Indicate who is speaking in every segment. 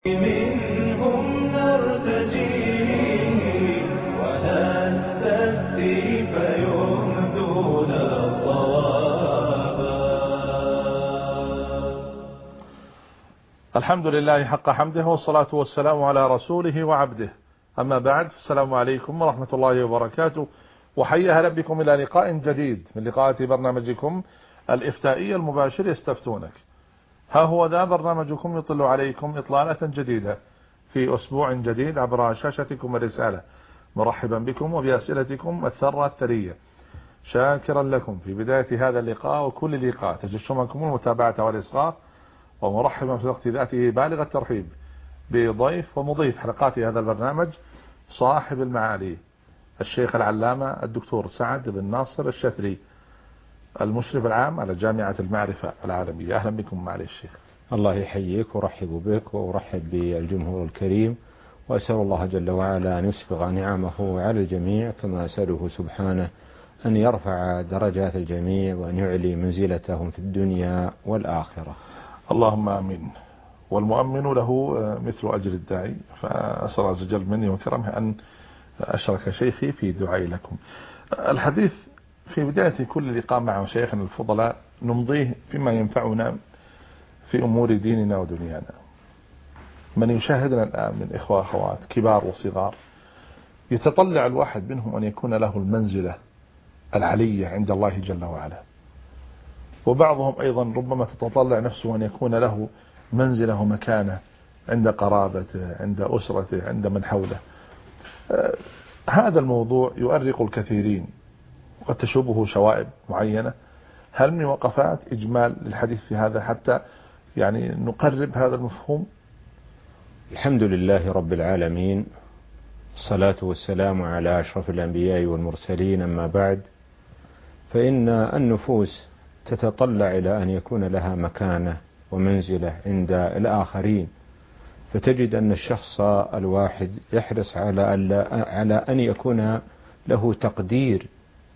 Speaker 1: منهم نرتجي ونستهدي فيهدون الصوابا.
Speaker 2: الحمد لله حق حمده، والصلاة والسلام على رسوله وعبده. أما بعد، السلام عليكم ورحمة الله وبركاته، وحيا أهلا بكم إلى لقاء جديد من لقاءات برنامجكم الإفتائي المباشر يستفتونك. ها هو ذا برنامجكم يطل عليكم إطلالة جديدة في أسبوع جديد عبر شاشتكم الرسالة، مرحبا بكم وبأسئلتكم الثرة الثرية، شاكرا لكم في بداية هذا اللقاء وكل لقاء تجشمكم المتابعة والإصغاء، ومرحبا في وقت ذاته بالغ الترحيب بضيف ومضيف حلقات هذا البرنامج صاحب المعالي الشيخ العلامة الدكتور سعد بن ناصر الشثري، المشرف العام على جامعة المعرفة العالمية. أهلا بكم معالي الشيخ.
Speaker 3: الله يحييك ورحب بك وأرحب بالجمهور الكريم، وأسأل الله جل وعلا أن يسبغ نعمه على الجميع، كما أسأله سبحانه أن يرفع درجات الجميع وأن يعلي منزلتهم في الدنيا والآخرة.
Speaker 2: اللهم آمين. والمؤمن له مثل أجر الداعي، فأسأل الله عز وجل مني وكرمه أن أشرك شيخي في دعائي لكم. الحديث في بداية كل لقاء مع شيخنا الفضلاء نمضيه فيما ينفعنا في أمور ديننا ودنيانا. من يشاهدنا الآن من إخوة أخوات كبار وصغار يتطلع الواحد منهم أن يكون له المنزلة العلية عند الله جل وعلا، وبعضهم أيضا ربما تتطلع نفسه أن يكون له منزله ومكانه عند قرابته، عند أسرته، عند من حوله. هذا الموضوع يؤرق الكثيرين وقد تشوبه شوائب معينة. هل من وقفات إجمال للحديث في هذا حتى يعني نقرب هذا المفهوم؟
Speaker 3: الحمد لله رب العالمين، الصلاة والسلام على أشرف الأنبياء والمرسلين. أما بعد، فإن النفوس تتطلع إلى أن يكون لها مكانة ومنزلة عند الآخرين، فتجد أن الشخص الواحد يحرص على أن يكون له تقدير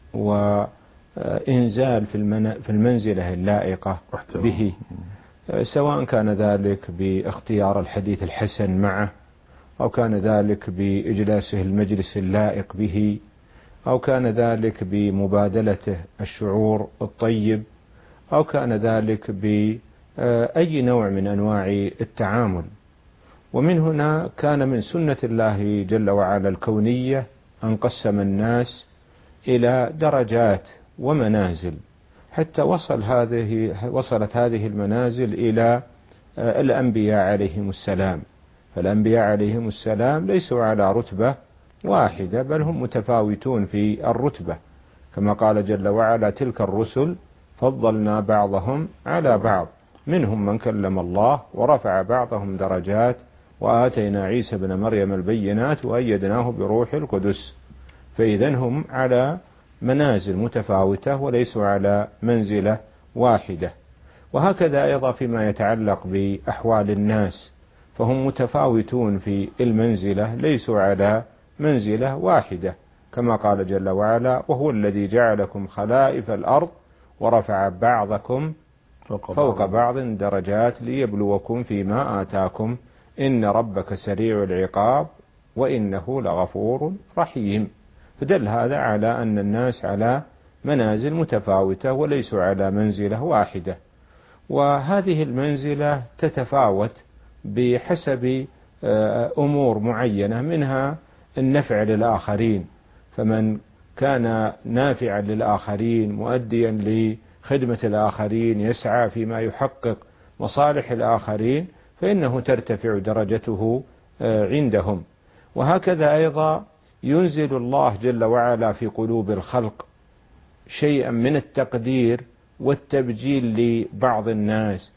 Speaker 3: وإنزال في المنزلة اللائقة به، سواء كان ذلك باختيار الحديث الحسن معه، أو كان ذلك بإجلاسه المجلس اللائق به، أو كان ذلك بمبادلته الشعور الطيب، أو كان ذلك بأي نوع من أنواع التعامل. ومن هنا كان من سنة الله جل وعلا الكونية أن قسم الناس إلى درجات ومنازل، حتى وصلت هذه المنازل إلى الأنبياء عليهم السلام. فالأنبياء عليهم السلام ليسوا على رتبة واحدة، بل هم متفاوتون في الرتبة، كما قال جل وعلا: تلك الرسل فضلنا بعضهم على بعض، منهم من كلم الله ورفع بعضهم درجات، وآتينا عيسى بن مريم البينات وأيدناه بروح القدس. فإذن هم على منازل متفاوتة وليسوا على منزلة واحدة. وهكذا أيضا فيما يتعلق بأحوال الناس، فهم متفاوتون في المنزلة، ليسوا على منزلة واحدة، كما قال جل وعلا: وهو الذي جعلكم خلائف الأرض ورفع بعضكم فوق بعض درجات ليبلوكم فيما آتاكم إن ربك سريع العقاب وإنه لغفور رحيم. فدل هذا على أن الناس على منازل متفاوتة وليسوا على منزلة واحدة، وهذه المنزلة تتفاوت بحسب أمور معينة، منها النفع للآخرين، فمن كان نافعا للآخرين مؤديا لخدمة الآخرين يسعى فيما يحقق مصالح الآخرين، فإنه ترتفع درجته عندهم. وهكذا أيضا ينزل الله جل وعلا في قلوب الخلق شيئا من التقدير والتبجيل لبعض الناس،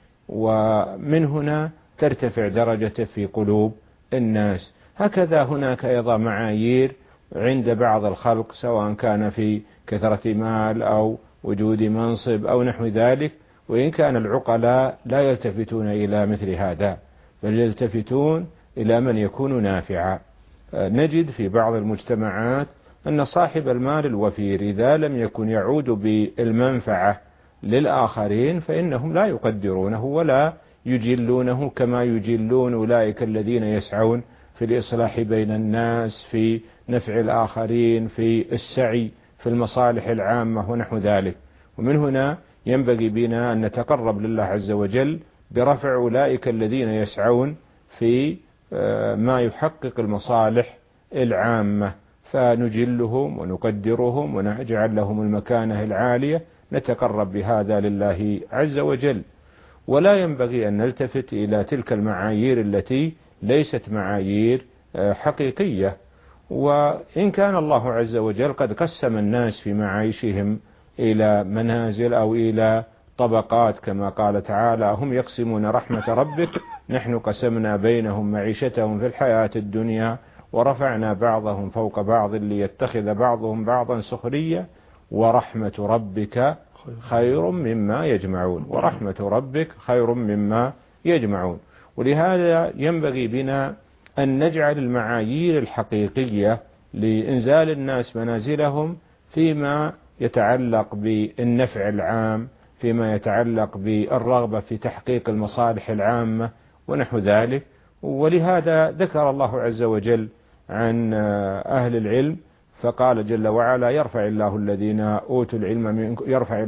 Speaker 3: ومن هنا ترتفع درجته في قلوب الناس. هكذا هناك أيضا معايير عند بعض الخلق، سواء كان في كثرة مال أو وجود منصب أو نحو ذلك، وإن كان العقلاء لا يلتفتون إلى مثل هذا، بل يلتفتون إلى من يكون نافعا. نجد في بعض المجتمعات أن صاحب المال الوفير إذا لم يكن يعود بالمنفعة للآخرين فإنهم لا يقدرونه ولا يجلونه كما يجلون أولئك الذين يسعون في الإصلاح بين الناس، في نفع الآخرين، في السعي في المصالح العامة ونحو ذلك. ومن هنا ينبغي بنا أن نتقرب لله عز وجل برفع أولئك الذين يسعون في ما يحقق المصالح العامة، فنجلهم ونقدرهم ونجعل لهم المكانة العالية، نتقرب بهذا لله عز وجل. ولا ينبغي أن نلتفت إلى تلك المعايير التي ليست معايير حقيقية. وإن كان الله عز وجل قد قسم الناس في معايشهم إلى منازل أو إلى طبقات، كما قال تعالى: هم يقسمون رحمة ربك نحن قسمنا بينهم معيشتهم في الحياة الدنيا ورفعنا بعضهم فوق بعض ليتخذ بعضهم بعضا سخريا ورحمة ربك خير مما يجمعون. ورحمة ربك خير مما يجمعون. ولهذا ينبغي بنا أن نجعل المعايير الحقيقية لإنزال الناس منازلهم فيما يتعلق بالنفع العام، فيما يتعلق بالرغبة في تحقيق المصالح العامة ونحو ذلك. ولهذا ذكر الله عز وجل عن أهل العلم فقال جل وعلا: يرفع الله الذين أوتوا العلم منكم، يرفع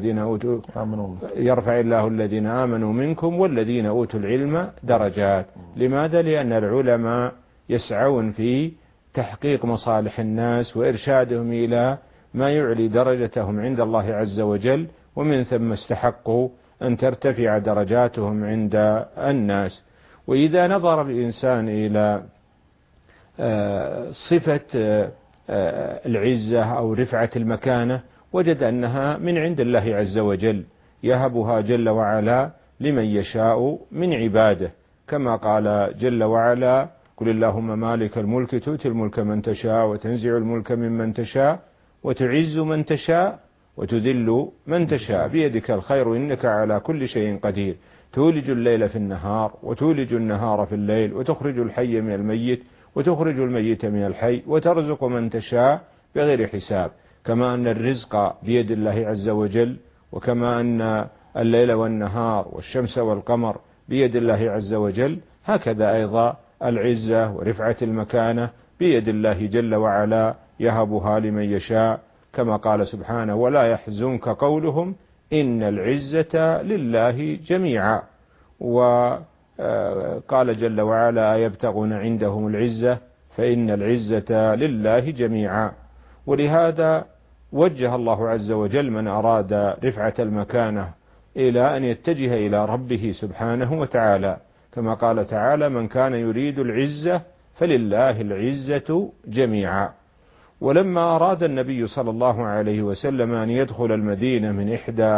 Speaker 3: الله الذين آمنوا منكم والذين أوتوا العلم درجات. لماذا؟ لأن العلماء يسعون في تحقيق مصالح الناس وإرشادهم إلى ما يعلي درجتهم عند الله عز وجل، ومن ثم استحقوا أن ترتفع درجاتهم عند الناس. وإذا نظر الإنسان إلى صفة العزة أو رفعة المكانة وجد أنها من عند الله عز وجل، يهبها جل وعلا لمن يشاء من عباده، كما قال جل وعلا: قل اللهم مالك الملك تؤتي الملك من تشاء وتنزع الملك ممن تشاء وتعز من تشاء وتذل من تشاء بيدك الخير إنك على كل شيء قدير تولج الليل في النهار وتولج النهار في الليل وتخرج الحي من الميت وتخرج الميت من الحي وترزق من تشاء بغير حساب. كما أن الرزق بيد الله عز وجل، وكما أن الليل والنهار والشمس والقمر بيد الله عز وجل، هكذا أيضا العزة ورفعة المكانة بيد الله جل وعلا، يهبها لمن يشاء، كما قال سبحانه: ولا يحزنك قولهم إن العزة لله جميعا. وقال جل وعلا: يبتغون عندهم العزة فإن العزة لله جميعا. ولهذا وجه الله عز وجل من أراد رفعة المكانة إلى أن يتجه إلى ربه سبحانه وتعالى، كما قال تعالى: من كان يريد العزة فلله العزة جميعا. ولما أراد النبي صلى الله عليه وسلم أن يدخل المدينة من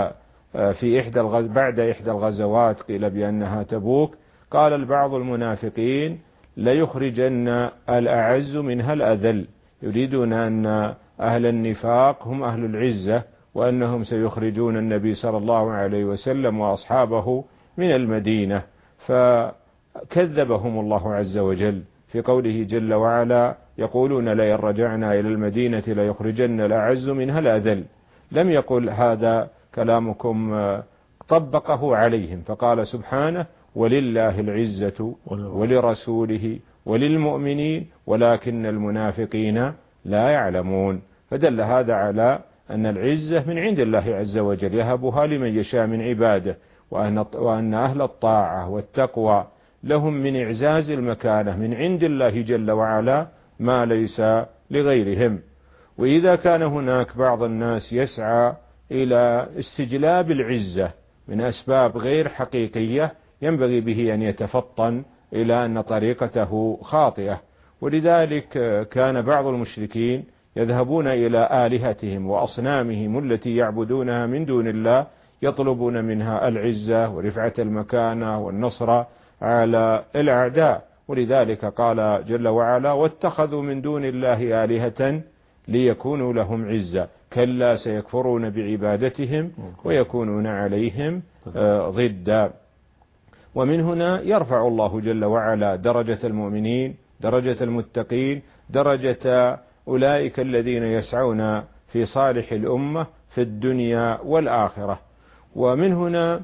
Speaker 3: بعد إحدى الغزوات، قيل بأنها تبوك، قال البعض المنافقين: ليخرجن الأعز منها الأذل، يريدون أن أهل النفاق هم أهل العزة، وأنهم سيخرجون النبي صلى الله عليه وسلم وأصحابه من المدينة. فكذبهم الله عز وجل في قوله جل وعلا: يقولون لئن رجعنا إلى المدينة ليخرجن الأعز منها الأذل. لم يقل هذا كلامكم، طبقه عليهم، فقال سبحانه: ولله العزة ولرسوله وللمؤمنين ولكن المنافقين لا يعلمون. فدل هذا على أن العزة من عند الله عز وجل، يهبها لمن يشاء من عباده، وأن أهل الطاعة والتقوى لهم من إعزاز المكانة من عند الله جل وعلا ما ليس لغيرهم. وإذا كان هناك بعض الناس يسعى إلى استجلاب العزة من أسباب غير حقيقية، ينبغي به أن يتفطن إلى أن طريقته خاطئة. ولذلك كان بعض المشركين يذهبون إلى آلهتهم وأصنامهم التي يعبدونها من دون الله، يطلبون منها العزة ورفعة المكانة والنصر على الأعداء. ولذلك قال جل وعلا: واتخذوا من دون الله آلهة ليكونوا لهم عزة كلا سيكفرون بعبادتهم ويكونون عليهم ضدا. ومن هنا يرفع الله جل وعلا درجة المؤمنين، درجة المتقين، درجة أولئك الذين يسعون في صالح الأمة في الدنيا والآخرة. ومن هنا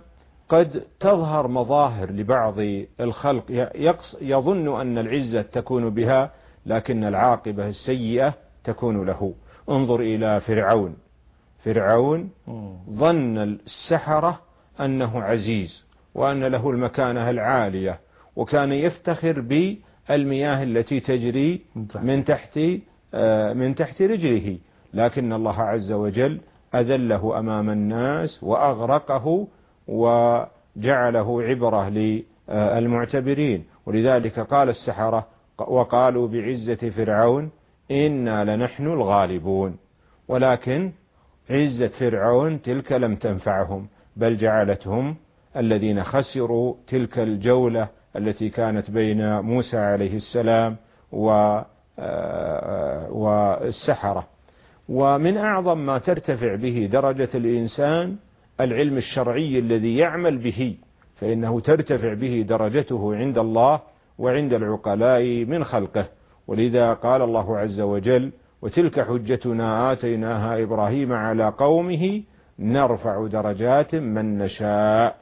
Speaker 3: قد تظهر مظاهر لبعض الخلق يظن أن العزة تكون بها، لكن العاقبة السيئة تكون له. انظر إلى فرعون ظن السحرة أنه عزيز وأن له المكانة العالية، وكان يفتخر بالمياه التي تجري من تحت رجله، لكن الله عز وجل أذله أمام الناس وأغرقه وجعله عبرة للمعتبرين. ولذلك قال السحرة وقالوا بعزة فرعون إنا لنحن الغالبون، ولكن عزة فرعون تلك لم تنفعهم، بل جعلتهم الذين خسروا تلك الجولة التي كانت بين موسى عليه السلام والسحرة. ومن أعظم ما ترتفع به درجة الإنسان العلم الشرعي الذي يعمل به، فإنه ترتفع به درجته عند الله وعند العقلاء من خلقه. ولذا قال الله عز وجل وتلك حجتنا آتيناها إبراهيم على قومه نرفع درجات من نشاء.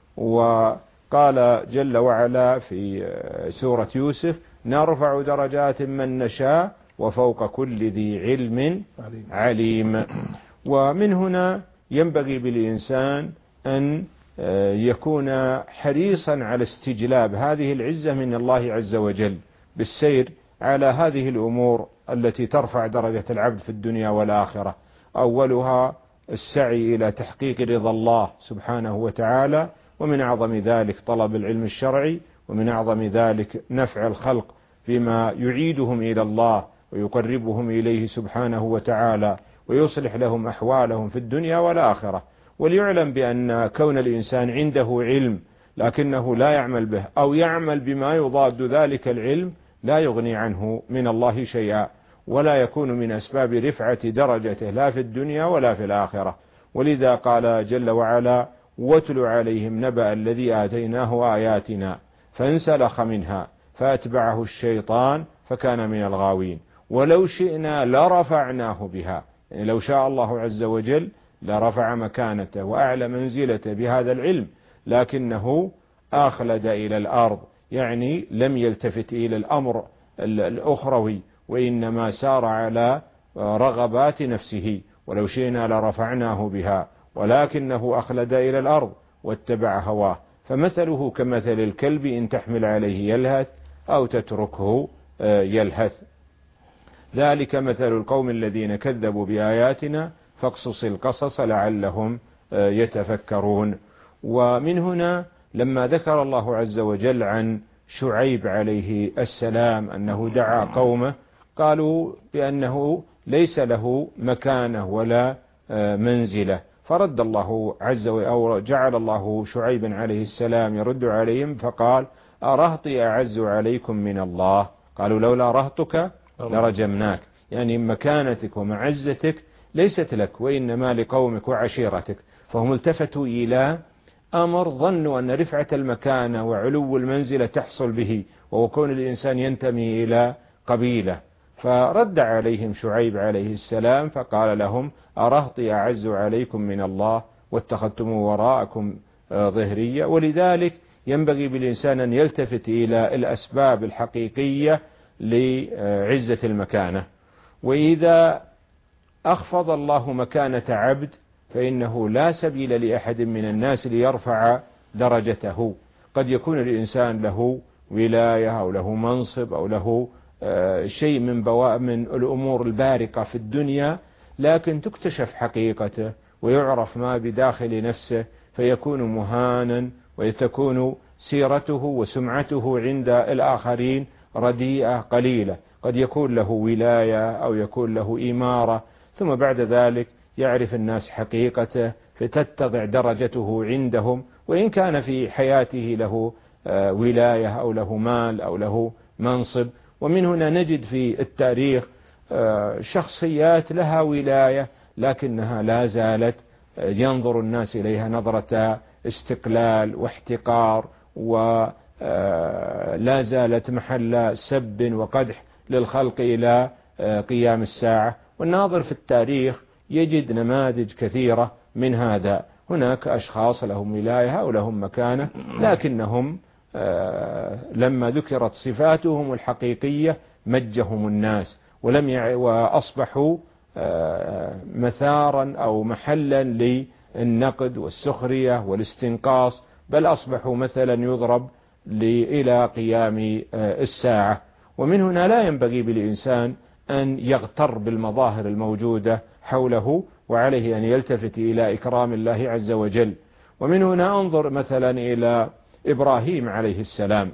Speaker 3: وقال جل وعلا في سورة يوسف نرفع درجات من نشاء وفوق كل ذي علم عليم. ومن هنا ينبغي بالإنسان أن يكون حريصا على استجلاب هذه العزة من الله عز وجل بالسير على هذه الأمور التي ترفع درجة العبد في الدنيا والآخرة. أولها السعي إلى تحقيق رضا الله سبحانه وتعالى، ومن أعظم ذلك طلب العلم الشرعي، ومن أعظم ذلك نفع الخلق بما يعيدهم إلى الله ويقربهم إليه سبحانه وتعالى ويصلح لهم أحوالهم في الدنيا والآخرة. وليعلم بأن كون الإنسان عنده علم لكنه لا يعمل به أو يعمل بما يضاد ذلك العلم لا يغني عنه من الله شيئا، ولا يكون من أسباب رفعة درجته لا في الدنيا ولا في الآخرة. ولذا قال جل وعلا واتل عليهم نبأ الذي آتيناه آياتنا فانسلخ منها فأتبعه الشيطان فكان من الغاوين ولو شئنا لرفعناه بها، يعني لو شاء الله عز وجل لرفع مكانته وأعلى منزلته بهذا العلم، لكنه أخلد إلى الأرض، يعني لم يلتفت إلى الأمر الأخروي وإنما سار على رغبات نفسه. ولو شئنا لرفعناه بها ولكنه أخلد إلى الأرض واتبع هواه فمثله كمثل الكلب إن تحمل عليه يلهث أو تتركه يلهث. ذلك مثل القوم الذين كذبوا بآياتنا فاقصص القصص لعلهم يتفكرون. ومن هنا لما ذكر الله عز وجل عن شعيب عليه السلام أنه دعا قومه قالوا بأنه ليس له مكانة ولا منزلة، فرد الله عز وجل أو جعل الله شعيبا عليه السلام يرد عليهم فقال أرهطي أعز عليكم من الله، قالوا لولا رهطك لرجمناك، يعني مكانتك ومعزتك ليست لك وإنما لقومك وعشيرتك. فهم التفتوا إلى أمر ظنوا أن رفعة المكانة وعلو المنزلة تحصل به، وهو كون الإنسان ينتمي إلى قبيلة. فرد عليهم شعيب عليه السلام فقال لهم أرهطي أعز عليكم من الله واتخذتم وراءكم ظهرية. ولذلك ينبغي بالإنسان أن يلتفت إلى الأسباب الحقيقية لعزة المكانة. وإذا أخفض الله مكانة عبد فإنه لا سبيل لأحد من الناس ليرفع درجته. قد يكون الإنسان له ولاية أو له منصب أو له شيء من الأمور البارقة في الدنيا، لكن تكتشف حقيقته ويعرف ما بداخل نفسه فيكون مهانا وتكون سيرته وسمعته عند الآخرين رديئة قليلة. قد يكون له ولاية أو يكون له إمارة ثم بعد ذلك يعرف الناس حقيقته فتتضع درجته عندهم، وإن كان في حياته له ولاية أو له مال أو له منصب. ومن هنا نجد في التاريخ شخصيات لها ولاية لكنها لا زالت ينظر الناس إليها نظرة استقلال واحتقار، ولا زالت محل سب وقدح للخلق إلى قيام الساعة. والناظر في التاريخ يجد نماذج كثيرة من هذا. هناك أشخاص لهم ولاية ولهم مكانة، لكنهم لما ذكرت صفاتهم الحقيقية مجهم الناس وأصبحوا مثارا أو محلا للنقد والسخرية والاستنقاص، بل أصبحوا مثلا يضرب إلى قيام الساعة. ومن هنا لا ينبغي بالإنسان أن يغتر بالمظاهر الموجودة حوله، وعليه أن يلتفت إلى إكرام الله عز وجل. ومن هنا انظر مثلا إلى إبراهيم عليه السلام.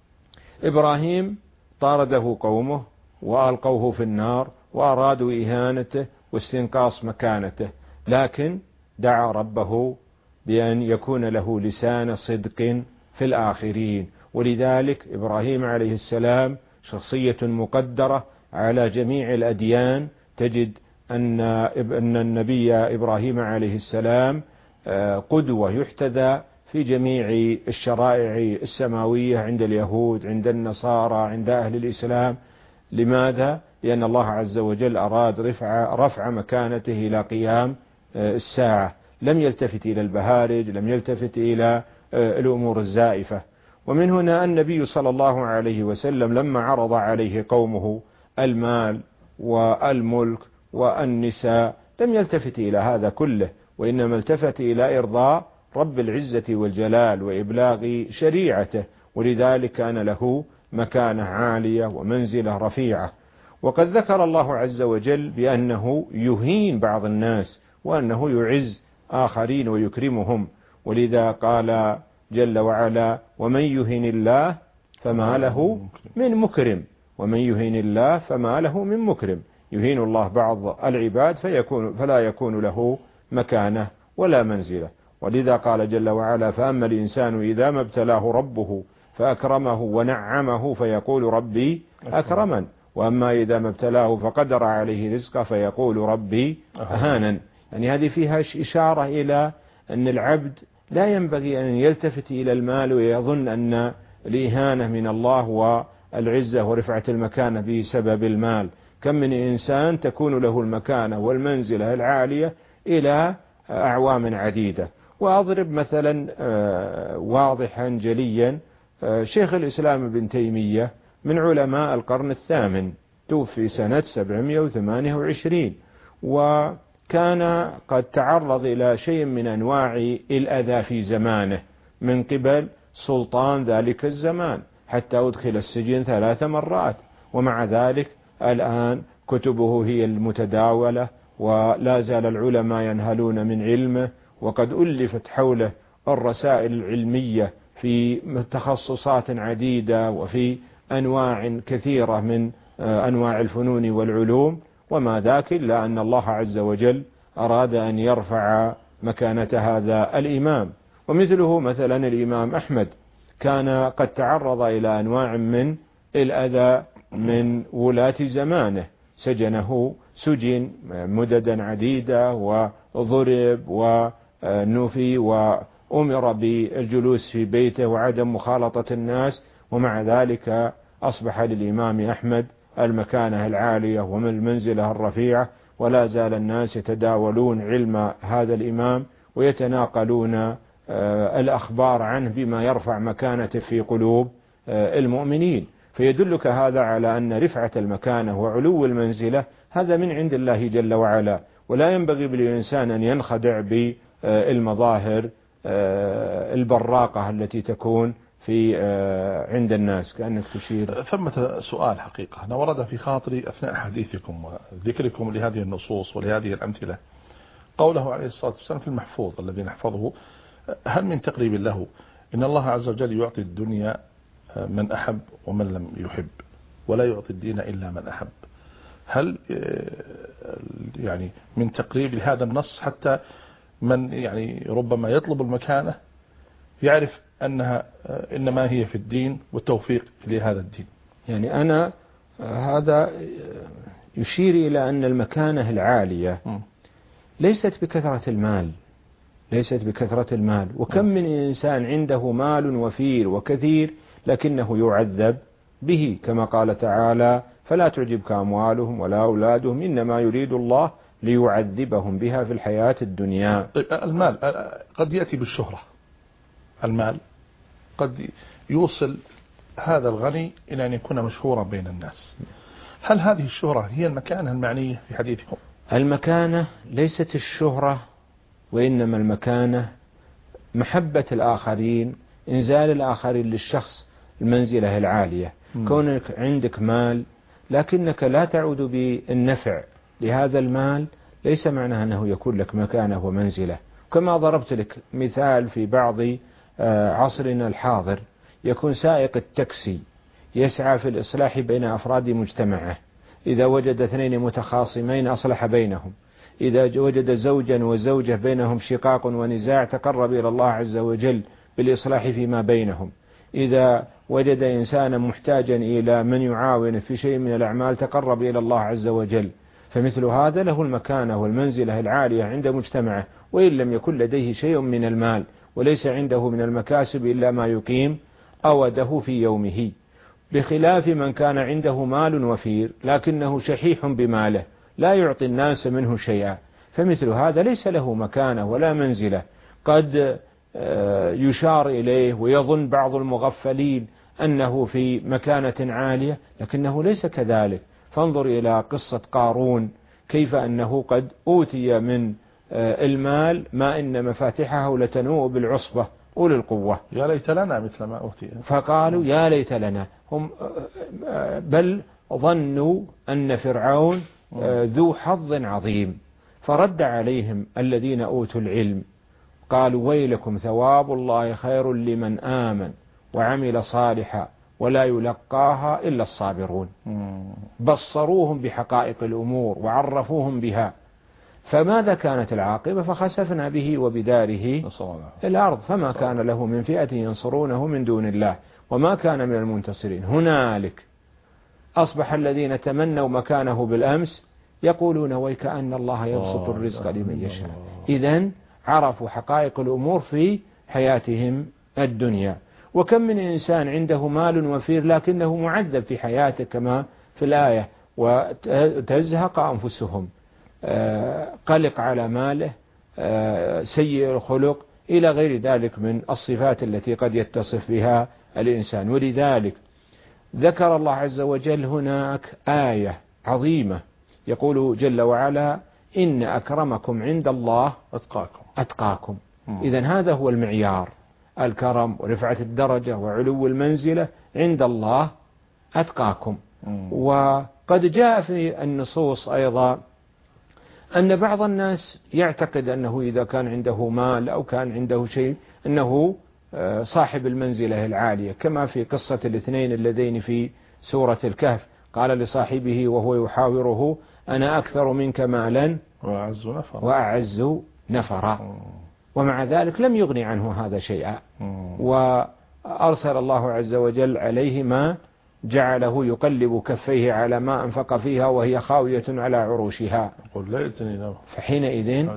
Speaker 3: إبراهيم طارده قومه وألقوه في النار وأرادوا إهانته واستنقاص مكانته، لكن دعا ربه بأن يكون له لسان صدق في الآخرين. ولذلك إبراهيم عليه السلام شخصية مقدرة على جميع الأديان. تجد أن النبي إبراهيم عليه السلام قدوة يحتذى في جميع الشرائع السماوية، عند اليهود، عند النصارى، عند أهل الإسلام. لماذا؟ لأن الله عز وجل أراد رفع مكانته إلى قيام الساعة، لم يلتفت إلى البهارج، لم يلتفت إلى الأمور الزائفة. ومن هنا النبي صلى الله عليه وسلم لما عرض عليه قومه المال والملك والنساء لم يلتفت إلى هذا كله، وإنما التفت إلى إرضاء رب العزة والجلال وإبلاغ شريعته، ولذلك كان له مكانة عالية ومنزلة رفيعة. وقد ذكر الله عز وجل بأنه يهين بعض الناس وأنه يعز آخرين ويكرمهم، ولذا قال جل وعلا: ومن يهن الله فما له من مكرم. ومن يهن الله فما له من مكرم. يهين الله بعض العباد فلا يكون له مكانة ولا منزلة. ولذا قال جل وعلا: فأما الإنسان إذا ما ابتلاه ربه فأكرمه ونعمه فيقول ربي أكرمن، وأما إذا ما ابتلاه فقدر عليه رزقه فيقول ربي أهانن. يعني هذه فيها إشارة إلى أن العبد لا ينبغي أن يلتفت إلى المال ويظن أن الإهانة من الله والعزة ورفعة المكانة بسبب المال. كم من إنسان تكون له المكانة والمنزلة العالية إلى أعوام عديدة. وأضرب مثلا واضحا جليا، شيخ الإسلام ابن تيمية من علماء القرن الثامن، توفي سنة 728، وكان قد تعرض إلى شيء من أنواع الأذى في زمانه من قبل سلطان ذلك الزمان، حتى أدخل السجن 3 مرات، ومع ذلك الآن كتبه هي المتداولة ولا زال العلماء ينهلون من علمه، وقد ألفت حوله الرسائل العلمية في تخصصات عديدة وفي أنواع كثيرة من أنواع الفنون والعلوم. وما ذاك إلا أن الله عز وجل أراد أن يرفع مكانة هذا الإمام. ومثله مثلا الإمام أحمد كان قد تعرض إلى أنواع من الأذى من ولاة زمانه، سجن مددا عديدة وضرب ونفي وأمر بالجلوس في بيته وعدم مخالطة الناس، ومع ذلك أصبح للإمام أحمد المكانة العالية ومن المنزلة الرفيعة، ولا زال الناس يتداولون علم هذا الإمام ويتناقلون الأخبار عنه بما يرفع مكانته في قلوب المؤمنين. فيدلك هذا على أن رفعة المكانة وعلو المنزلة هذا من عند الله جل وعلا، ولا ينبغي بالإنسان أن ينخدع بالمظاهر البراقة التي تكون في عند الناس. كأنك تشير.
Speaker 2: ثمة سؤال حقيقة أنا ورد في خاطري أثناء حديثكم وذكركم لهذه النصوص ولهذه الأمثلة، قوله عليه الصلاة والسلام في المحفوظ الذي نحفظه: هل من تقريب له إن الله عز وجل يعطي الدنيا من أحب ومن لم يحب، ولا يعطي الدين إلا من أحب؟ هل يعني من تقريب لهذا النص حتى من يعني ربما يطلب المكانة يعرف أنها إنما هي في الدين والتوفيق لهذا الدين؟
Speaker 3: يعني أنا هذا يشير إلى أن المكانة العالية ليست بكثرة المال، ليست بكثرة المال. وكم من إنسان عنده مال وفير وكثير لكنه يعذب به، كما قال تعالى: فلا تعجبك أموالهم ولا أولادهم إنما يريد الله ليعذبهم بها في الحياة الدنيا.
Speaker 2: طيب المال قد يأتي بالشهرة، المال قد يوصل هذا الغني إلى أن يكون مشهورا بين الناس. هل هذه الشهرة هي المكانة المعنية في حديثكم؟
Speaker 3: المكانة ليست الشهرة، وإنما المكانة محبة الآخرين، إنزال الآخرين للشخص المنزلة العالية. كونك عندك مال لكنك لا تعود بالنفع لهذا المال ليس معناه أنه يكون لك مكانة ومنزلة. كما ضربت لك مثال في بعض عصرنا الحاضر، يكون سائق التاكسي يسعى في الإصلاح بين أفراد مجتمعه، إذا وجد اثنين متخاصمين أصلح بينهم، إذا وجد زوجا وزوجة بينهم شقاق ونزاع تقرب إلى الله عز وجل بالإصلاح فيما بينهم، إذا وجد إنسانا محتاجا إلى من يعاون في شيء من الأعمال تقرب إلى الله عز وجل. فمثل هذا له المكانة والمنزلة العالية عند مجتمعه، وإن لم يكن لديه شيء من المال وليس عنده من المكاسب إلا ما يقيم أوده في يومه، بخلاف من كان عنده مال وفير لكنه شحيح بماله لا يعطي الناس منه شيئا، فمثل هذا ليس له مكانة ولا منزلة. قد يشار إليه ويظن بعض المغفلين أنه في مكانة عالية لكنه ليس كذلك. فانظر إلى قصة قارون، كيف أنه قد أوتي من المال ما إن مفاتحه لتنوء بالعصبة أولي القوة،
Speaker 2: يا ليت لنا مثل ما أوتي،
Speaker 3: فقالوا يا ليت لنا. هم بل ظنوا أن فرعون ذو حظ عظيم، فرد عليهم الذين أوتوا العلم قالوا ويلكم ثواب الله خير لمن آمن وعمل صالحا ولا يلقاها إلا الصابرون. بصروهم بحقائق الأمور وعرفوهم بها، فماذا كانت العاقبة؟ فخسفنا به وبداره الأرض، فما كان له من فئة ينصرونه من دون الله وما كان من المنتصرين. هنالك أصبح الذين تمنوا مكانه بالأمس يقولون ويكأن الله يبسط الرزق لمن يشاء. إذن عرفوا حقائق الأمور في حياتهم الدنيا. وكم من إنسان عنده مال وفير لكنه معذب في حياته كما في الآية، وتزهق أنفسهم، قلق على ماله، سيء الخلق إلى غير ذلك من الصفات التي قد يتصف بها الإنسان. ولذلك ذكر الله عز وجل هناك آية عظيمة يقول جل وعلا إن أكرمكم عند الله أتقاكم. إذن هذا هو المعيار، الكرم ورفعة الدرجة وعلو المنزلة عند الله أتقاكم. وقد جاء في النصوص أيضا أن بعض الناس يعتقد أنه إذا كان عنده مال أو كان عنده شيء أنه صاحب المنزلة العالية، كما في قصة الاثنين اللذين في سورة الكهف قال لصاحبه وهو يحاوره أنا أكثر منك مالا وأعز نفرا، ومع ذلك لم يغني عنه هذا شيئا، وأرسل الله عز وجل عليه ما جعله يقلب كفيه على ما أنفق فيها وهي خاوية على عروشها، فحينئذ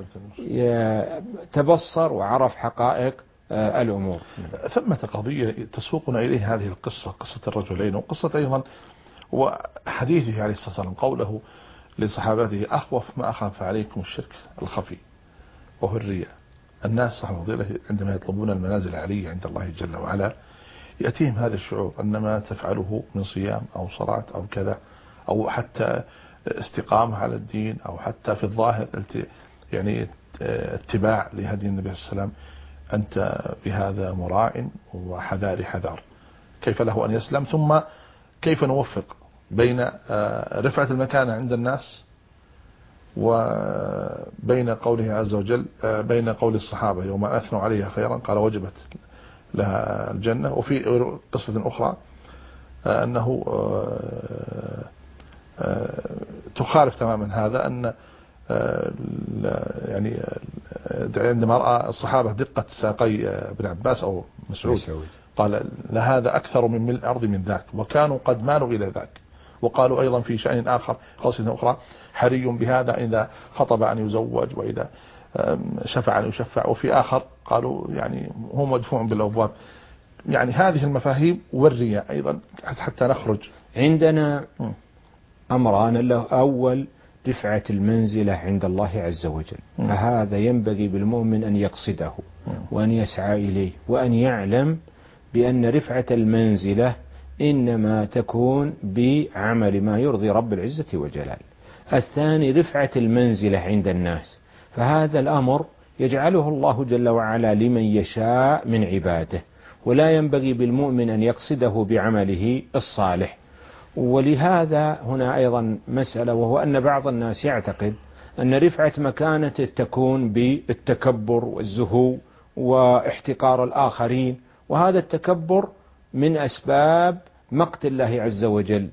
Speaker 3: تبصر وعرف حقائق الأمور.
Speaker 2: ثمة قضية تسوقنا إليه هذه القصة، قصة الرجلين، وقصة أيضا وحديثه عليه الصلاة والسلام قوله لصحابته أخوف ما أخاف عليكم الشرك الخفي وهو الرياء. الناس صاحب فضيلة عندما يطلبون المنازل العالية عند الله جل وعلا يأتيهم هذا الشعور أن ما تفعله من صيام أو صلاة أو كذا أو حتى استقامة على الدين أو حتى في الظاهر يعني اتباع لهدي النبي صلى الله عليه وسلم، أنت بهذا مراع وحذار حذار. كيف له أن يسلم؟ ثم كيف نوفق بين رفعة المكانة عند الناس وبين قوله عز وجل، بين قول الصحابة يوم أثنوا عليها خيرا قال وجبت لها الجنة، وفي قصة أخرى أنه تخالف تماما هذا، أن يعني عندما رأى الصحابة دقة ساقي ابن عباس أو مسعود قال لهذا أكثر من ملء الأرض من ذاك، وكانوا قد مالوا إلى ذاك. وقالوا أيضا في شأن آخر قصة أخرى حري بهذا إذا خطب أن يزوج وإذا شفع أن يشفع، وفي آخر قالوا يعني هو مدفوع بالأبواب. يعني هذه المفاهيم والرياء أيضا حتى نخرج.
Speaker 3: عندنا أمران، أول رفعة المنزلة عند الله عز وجل. فهذا ينبغي بالمؤمن أن يقصده وأن يسعى إليه وأن يعلم بأن رفعة المنزلة إنما تكون بعمل ما يرضي رب العزة وجلال. الثاني رفعة المنزلة عند الناس، فهذا الأمر يجعله الله جل وعلا لمن يشاء من عباده، ولا ينبغي بالمؤمن أن يقصده بعمله الصالح. ولهذا هنا أيضا مسألة، وهو أن بعض الناس يعتقد أن رفعة مكانته تكون بالتكبر والزهو واحتقار الآخرين، وهذا التكبر من أسباب مقت الله عز وجل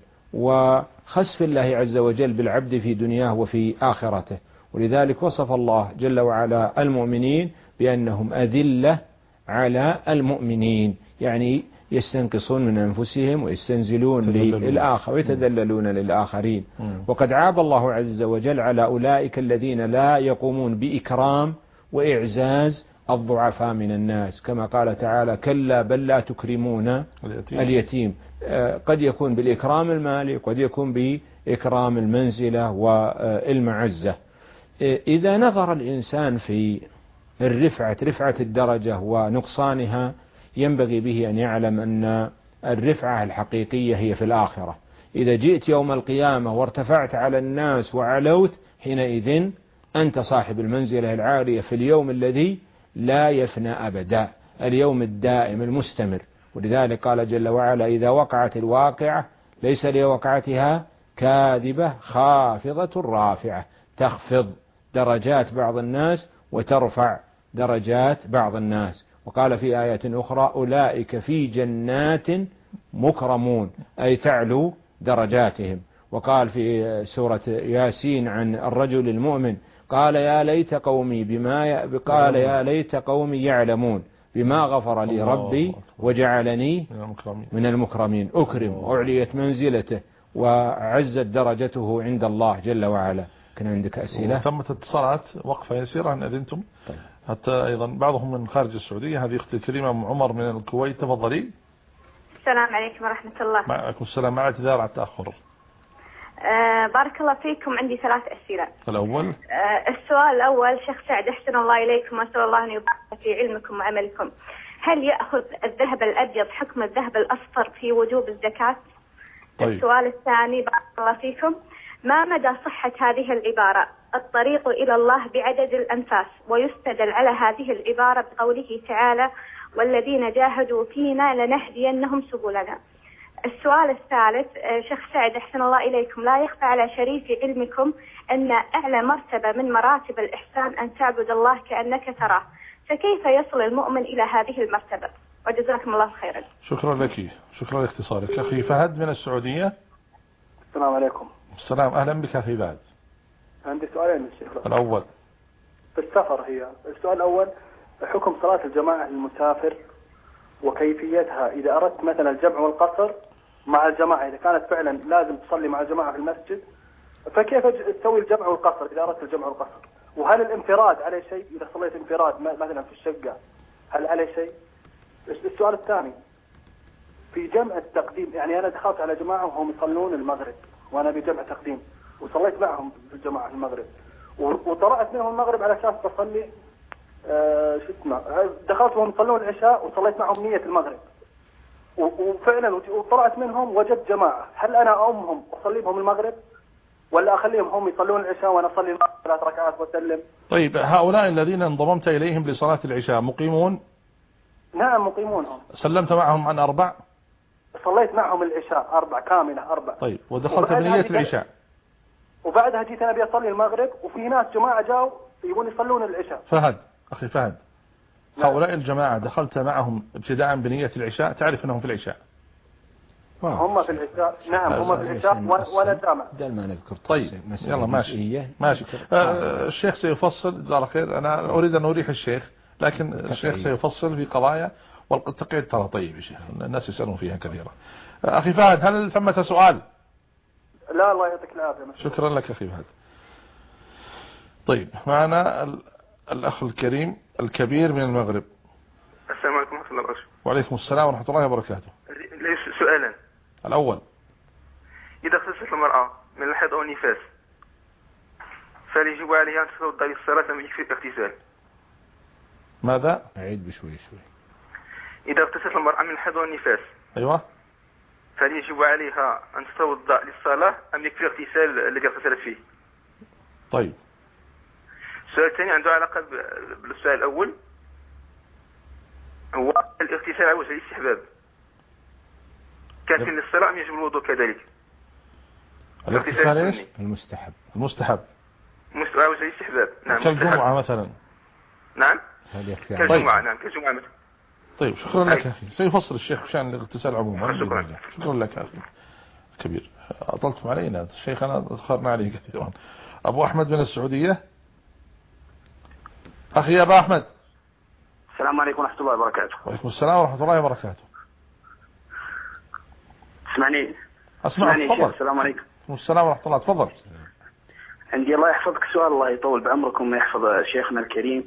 Speaker 3: وخسف الله عز وجل بالعبد في دنياه وفي آخرته. ولذلك وصف الله جل وعلا المؤمنين بأنهم أذلة على المؤمنين، يعني يستنقصون من أنفسهم ويستنزلون للآخر ويتدللون للآخرين. وقد عاب الله عز وجل على أولئك الذين لا يقومون بإكرام وإعزاز الضعفاء من الناس، كما قال تعالى: كلا بل لا تكرمون اليتيم. قد يكون بالإكرام المالي، قد يكون بإكرام المنزلة والمعزة. إذا نظر الإنسان في رفعة الدرجة ونقصانها، ينبغي به أن يعلم أن الرفعة الحقيقية هي في الآخرة. إذا جئت يوم القيامة وارتفعت على الناس وعلوت، حينئذ أنت صاحب المنزلة العالية في اليوم الذي لا يفنى أبدا، اليوم الدائم المستمر. ولذلك قال جل وعلا: إذا وقعت الواقعة ليس لوقعتها كاذبة خافضة رافعة، تخفض درجات بعض الناس وترفع درجات بعض الناس. وقال في آية أخرى: أولئك في جنات مكرمون، أي تعلو درجاتهم. وقال في سورة ياسين عن الرجل المؤمن: قال يا ليت قومي يعلمون بما غفر لي ربي وجعلني من المكرمين. أكرم وأعليت منزلته وعزت درجته عند الله جل وعلا. كان عندك أسئلة؟
Speaker 2: ثمت اتصالات، وقفة يسيرة أن أذنتم.
Speaker 3: طيب.
Speaker 2: حتى أيضا بعضهم من خارج السعودية. هذه أختي الكريمة أم عمر من الكويت، تفضلي.
Speaker 4: السلام عليكم ورحمة الله.
Speaker 2: معكم السلام، مع اعتذار على التأخر.
Speaker 4: بارك الله فيكم. عندي 3 أسئلة.
Speaker 2: الأول،
Speaker 4: السؤال الأول: شيخ سعد، أحسن الله إليكم وأسأل الله أن يبارك في علمكم وعملكم. هل يأخذ الذهب الأبيض حكم الذهب الأصفر في وجوب الزكاة؟
Speaker 2: طيب.
Speaker 4: السؤال الثاني: بارك الله فيكم، ما مدى صحة هذه العبارة: الطريق إلى الله بعدد الأنفاس، ويستدل على هذه العبارة بقوله تعالى: والذين جاهدوا فينا لنهدينهم سبلنا. السؤال الثالث: شيخ سعد، أحسن الله إليكم، لا يخفى على شريف علمكم أن أعلى مرتبة من مراتب الإحسان أن تعبد الله كأنك تراه، فكيف يصل المؤمن إلى هذه المرتبة؟ وجزاكم الله خيرا.
Speaker 2: شكرا لك، شكرا لاتصالك. أخي فهد من السعودية.
Speaker 5: السلام عليكم.
Speaker 2: السلام، أهلا بك أخي فهد.
Speaker 5: عندي سؤالين يا شيخ.
Speaker 2: الأول
Speaker 5: في السفر. السؤال الأول: حكم صلاة الجماعة للمسافر وكيفيتها إذا أردت مثلا الجمع والقصر مع الجماعة، إذا كانت فعلا لازم تصلي مع الجماعة في المسجد، فكيف تسوي الجمع والقصر إذا أردت الجمع والقصر؟ وهل الانفراد عليه شيء؟ إذا صليت انفراد مثلا في الشقة هل عليه شيء؟ السؤال الثاني: في جمع التقديم، يعني أنا دخلت على جماعة وهم يصلون المغرب وأنا بجمع تقديم وصليت معهم في الجماعة المغرب، وطلعت منهم المغرب على أساس تصلي دخلت وهم يصلون العشاء وصليت معهم نية المغرب، وفعلا وطلعت منهم وجدت جماعة، هل أنا أمهم أصلي بهم المغرب ولا أخليهم هم يصلون العشاء وأنا أصلي المغرب 3 ركعات وأسلم؟
Speaker 2: طيب، هؤلاء الذين انضممت إليهم لصلاة العشاء مقيمون؟
Speaker 5: نعم مقيمونهم.
Speaker 2: سلمت معهم عن 4؟
Speaker 5: صليت معهم العشاء 4 كاملة 4.
Speaker 2: طيب، ودخلت بنية العشاء
Speaker 5: وبعدها جيت أنا أصلي المغرب، وفي ناس جماعة جاوا يبون يصلون العشاء.
Speaker 2: فهد، أخي فهد، هؤلاء الجماعة دخلت معهم ابتداء بنية العشاء، تعرف أنهم في العشاء؟
Speaker 5: هم في العشاء. نعم هم في العشاء وأنا جامع.
Speaker 3: ده ما نذكر.
Speaker 2: طيب يلا ماشي. الشيخ سيفصل، جزاه الله خير. أنا أريد أن أريح الشيخ، لكن الشيخ سيفصل في قضايا، والتقييد ترى طيب يا شيخ، الناس يسألون فيها كثيرا. أخي فهد، هل ثمة سؤال؟
Speaker 5: لا، الله يعطيك العافية.
Speaker 2: شكرا لك أخي فهد. طيب، معنا الأخ الكريم الكبير من المغرب.
Speaker 6: السلام عليكم ورحمة الله وبركاته.
Speaker 2: وعليكم السلام ورحمة الله وبركاته.
Speaker 6: ليش سؤالان.
Speaker 2: الأول:
Speaker 6: إذا اغتسلت المرأة من الحيض أو النفاس فهل يجب عليه أن تتوضأ للصلاة أم يكفي الاغتسال؟
Speaker 2: ماذا؟
Speaker 3: أعيد بشوي شوي.
Speaker 6: إذا اغتسلت المرأة من الحيض والنفاس
Speaker 2: أيوة،
Speaker 6: فهل يجب عليها أن تتوضأ للصلاة أم يكفي الاغتسال الذي اغتسلت فيه؟
Speaker 2: طيب.
Speaker 6: السؤال الثاني عنده علاقة بالسؤال الأول، هو الاغتسال على وجه الاستحباب كافٍ للصلاة أم يجب الوضوء كذلك؟
Speaker 2: الاغتسال ايش؟
Speaker 3: المستحب.
Speaker 2: المستحب
Speaker 6: على وجه الاستحباب. نعم.
Speaker 2: كالجمعة مثلا.
Speaker 6: نعم. كالجمعة. نعم كالجمعة مثلا.
Speaker 2: طيب شكرا لك أخي. سيفصل الشيخ بشأن الاغتسال عموما. شكرا لك أخي كبير. أطلتم علينا الشيخنا، أخرنا عليه كثيرا. أبو أحمد من السعودية. أخي أبا أحمد.
Speaker 7: السلام عليكم ورحمة الله وبركاته.
Speaker 2: وعليكم السلام ورحمة الله وبركاته.
Speaker 7: اسمعني.
Speaker 2: تفضل.
Speaker 7: السلام عليكم.
Speaker 2: السلام ورحمة الله. تفضل.
Speaker 7: عندي الله يحفظك سؤال، الله يطول بعمركم ويحفظ شيخنا الكريم.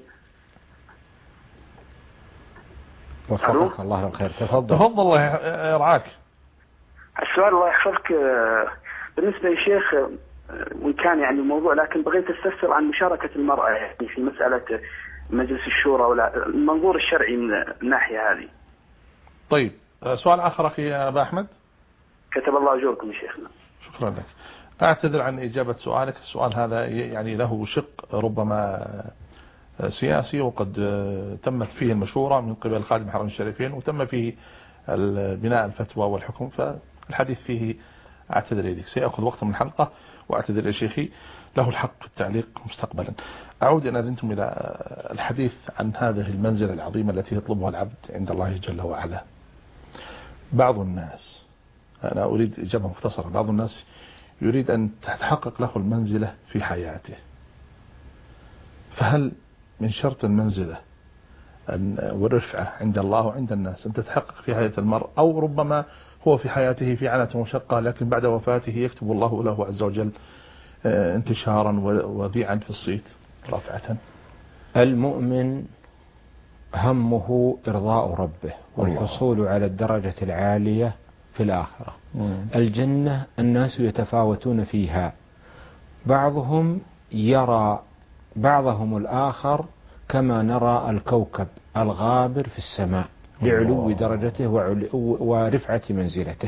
Speaker 3: وفقك الله للخير.
Speaker 2: تفضل الله يرعاك.
Speaker 7: السؤال الله يحفظك بالنسبة للشيخ، وإن كان يعني الموضوع، لكن بغيت استفسر عن مشاركة المرأة يعني في مسألة مجلس الشورى ولا المنظور الشرعي من الناحية هذه.
Speaker 2: طيب سؤال آخر أخي يا أبا أحمد.
Speaker 7: كتب الله أجوركم يا شيخنا.
Speaker 2: شكرا لك. أعتذر عن إجابة سؤالك. السؤال هذا يعني له شق ربما سياسي، وقد تمت فيه المشورة من قبل خادم الحرمين الشريفين، وتم فيه بناء الفتوى والحكم، فالحديث فيه أعتذر إليك. سيأخذ وقت من الحلقة، وأعتذر إلى شيخي، له الحق في التعليق مستقبلا. أعود إن أذنتم إلى الحديث عن هذه المنزلة العظيمة التي يطلبها العبد عند الله جل وعلا. بعض الناس، أنا أريد إجابة مختصرة، بعض الناس يريد أن تتحقق له المنزلة في حياته، فهل من شرط المنزلة والرفعة عند الله وعند الناس أن تتحقق في حياة المرء، أو ربما هو في حياته في عنة ومشقة، لكن بعد وفاته يكتب الله له عز وجل انتشارا وذيعا في الصيت رفعة؟
Speaker 3: المؤمن همه إرضاء ربه والحصول على الدرجة العالية في الآخرة. الجنة الناس يتفاوتون فيها، بعضهم يرى بعضهم الآخر كما نرى الكوكب الغابر في السماء لعلو درجته ورفعة منزلته.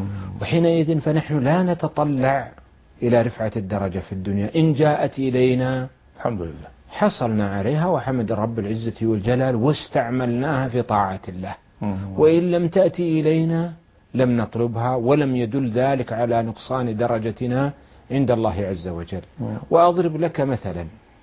Speaker 3: وحينئذ فنحن لا نتطلع إلى رفعة الدرجة في الدنيا، إن جاءت إلينا
Speaker 2: الحمد لله
Speaker 3: حصلنا عليها وحمد رب العزة والجلال واستعملناها في طاعة الله، وإن لم تأتي إلينا لم نطلبها، ولم يدل ذلك على نقصان درجتنا عند الله عز وجل. وأضرب لك مثلا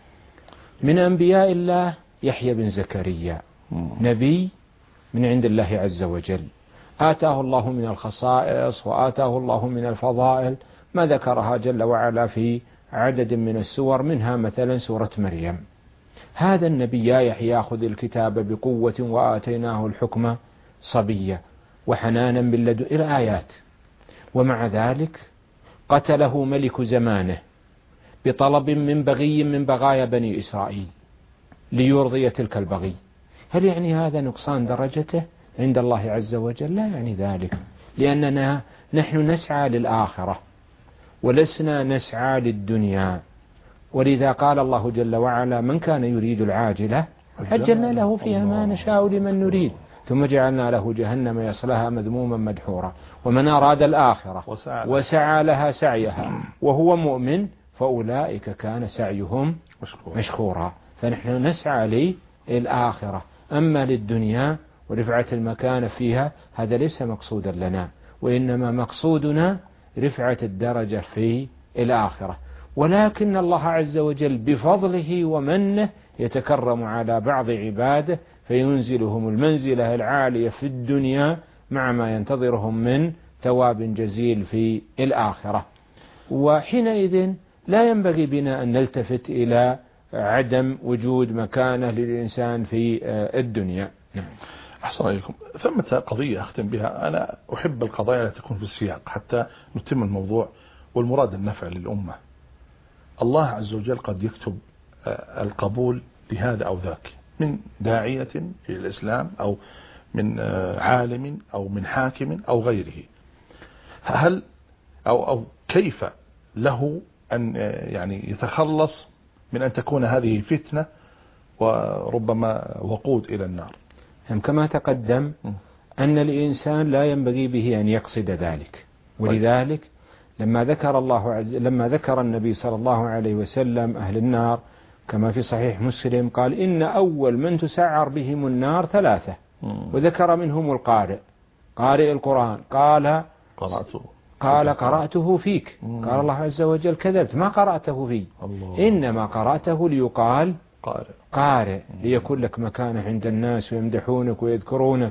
Speaker 3: من أنبياء الله يحيى بن زكريا، نبي من عند الله عز وجل، آتاه الله من الخصائص وآتاه الله من الفضائل ما ذكرها جل وعلا في عدد من السور، منها مثلا سورة مريم. هذا النبي يا يحيى خذ الكتاب بقوة وآتيناه الحكم صبيا وحنانا من لدن إلى آيات. ومع ذلك قتله ملك زمانه بطلب من بغي من بغايا بني إسرائيل ليرضي تلك البغي. هل يعني هذا نقصان درجته عند الله عز وجل؟ لا يعني ذلك، لأننا نحن نسعى للآخرة ولسنا نسعى للدنيا. ولذا قال الله جل وعلا من كان يريد العاجلة عجلنا له فيها ما نشاء لمن نريد ثم جعلنا له جهنم يصلها مذموما مدحورا ومن أراد الآخرة وسعى لها سعيها وهو مؤمن فأولئك كان سعيهم مشكورا. فنحن نسعى للآخرة، أما للدنيا ورفعة المكان فيها هذا ليس مقصودا لنا، وإنما مقصودنا رفعة الدرجة في الآخرة. ولكن الله عز وجل بفضله ومنه يتكرم على بعض عباده فينزلهم المنزلة العالية في الدنيا مع ما ينتظرهم من ثواب جزيل في الآخرة. وحينئذ لا ينبغي بنا أن نلتفت إلى عدم وجود مكانة للإنسان في الدنيا.
Speaker 2: أحسن عليكم. ثمة قضية أختم بها، أنا أحب القضايا التي تكون في السياق حتى نتم الموضوع، والمراد النفع للأمة. الله عز وجل قد يكتب القبول لهذا أو ذاك، من داعية إلى الإسلام أو من عالم أو من حاكم أو غيره. هل أو كيف له أن يعني يتخلص من أن تكون هذه فتنة وربما وقود إلى النار.
Speaker 3: كما تقدم أن الإنسان لا ينبغي به أن يقصد ذلك، ولذلك لما ذكر النبي صلى الله عليه وسلم أهل النار كما في صحيح مسلم قال إن أول من تسعر بهم النار 3، وذكر منهم القارئ، قارئ القرآن، قال قرأته فيك، قال الله عز وجل كذبت ما قرأته فيه، إنما قرأته ليقال قارئ ليكون لك مكانة عند الناس ويمدحونك ويذكرونك،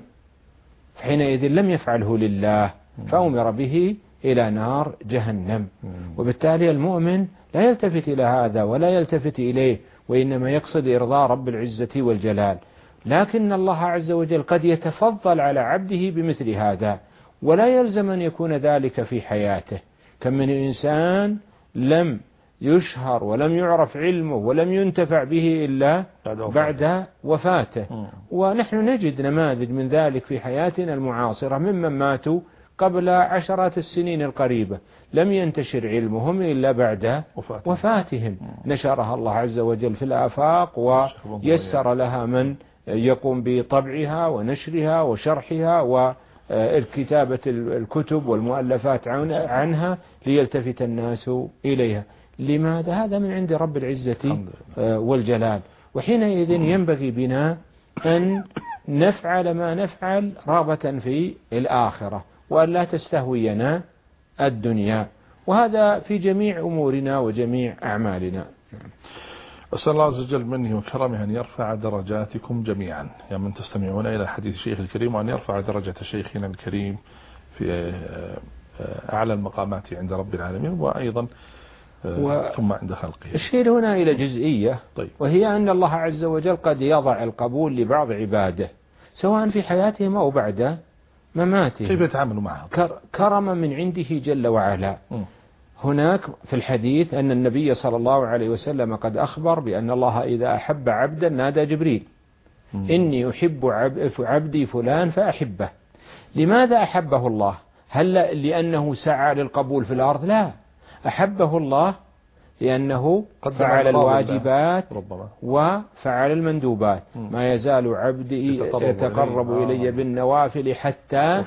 Speaker 3: حينئذ لم يفعله لله فأمر به إلى نار جهنم. وبالتالي المؤمن لا يلتفت إلى هذا ولا يلتفت إليه، وإنما يقصد إرضاء رب العزة والجلال. لكن الله عز وجل قد يتفضل على عبده بمثل هذا، ولا يلزم أن يكون ذلك في حياته. كم من إنسان لم يشهر ولم يعرف علمه ولم ينتفع به إلا بعد وفاته، ونحن نجد نماذج من ذلك في حياتنا المعاصرة ممن ماتوا قبل عشرات السنين القريبة لم ينتشر علمهم إلا بعد وفاتهم، نشرها الله عز وجل في الآفاق ويسر لها من يقوم بطبعها ونشرها وشرحها وكتابة الكتب والمؤلفات عنها ليلتفت الناس إليها. لماذا؟ هذا من عند رب العزة والجلال. وحينئذ ينبغي بنا أن نفعل ما نفعل رغبة في الآخرة، وأن لا تستهوينا الدنيا، وهذا في جميع أمورنا وجميع أعمالنا.
Speaker 2: أسأل الله عز وجل منه وكرمه أن يرفع درجاتكم جميعا يا من تستمعون إلى حديث الشيخ الكريم، وأن يرفع درجة شيخنا الكريم في أعلى المقامات عند رب العالمين، وأيضا ثم عند خلقه.
Speaker 3: الشير هنا إلى جزئية، وهي أن الله عز وجل قد يضع القبول لبعض عباده سواء في حياتهم أو بعد مماتهم.
Speaker 2: كيف يتعاملوا معها؟
Speaker 3: كرما من عنده جل وعلا. هناك في الحديث أن النبي صلى الله عليه وسلم قد أخبر بأن الله إذا أحب عبدا نادى جبريل إني أحب عبدي فلان فأحبه. لماذا أحبه الله؟ هل لأنه سعى للقبول في الأرض؟ لا، أحبه الله لأنه فعل الواجبات وفعل المندوبات. ما يزال عبدي يتقرب إلي بالنوافل حتى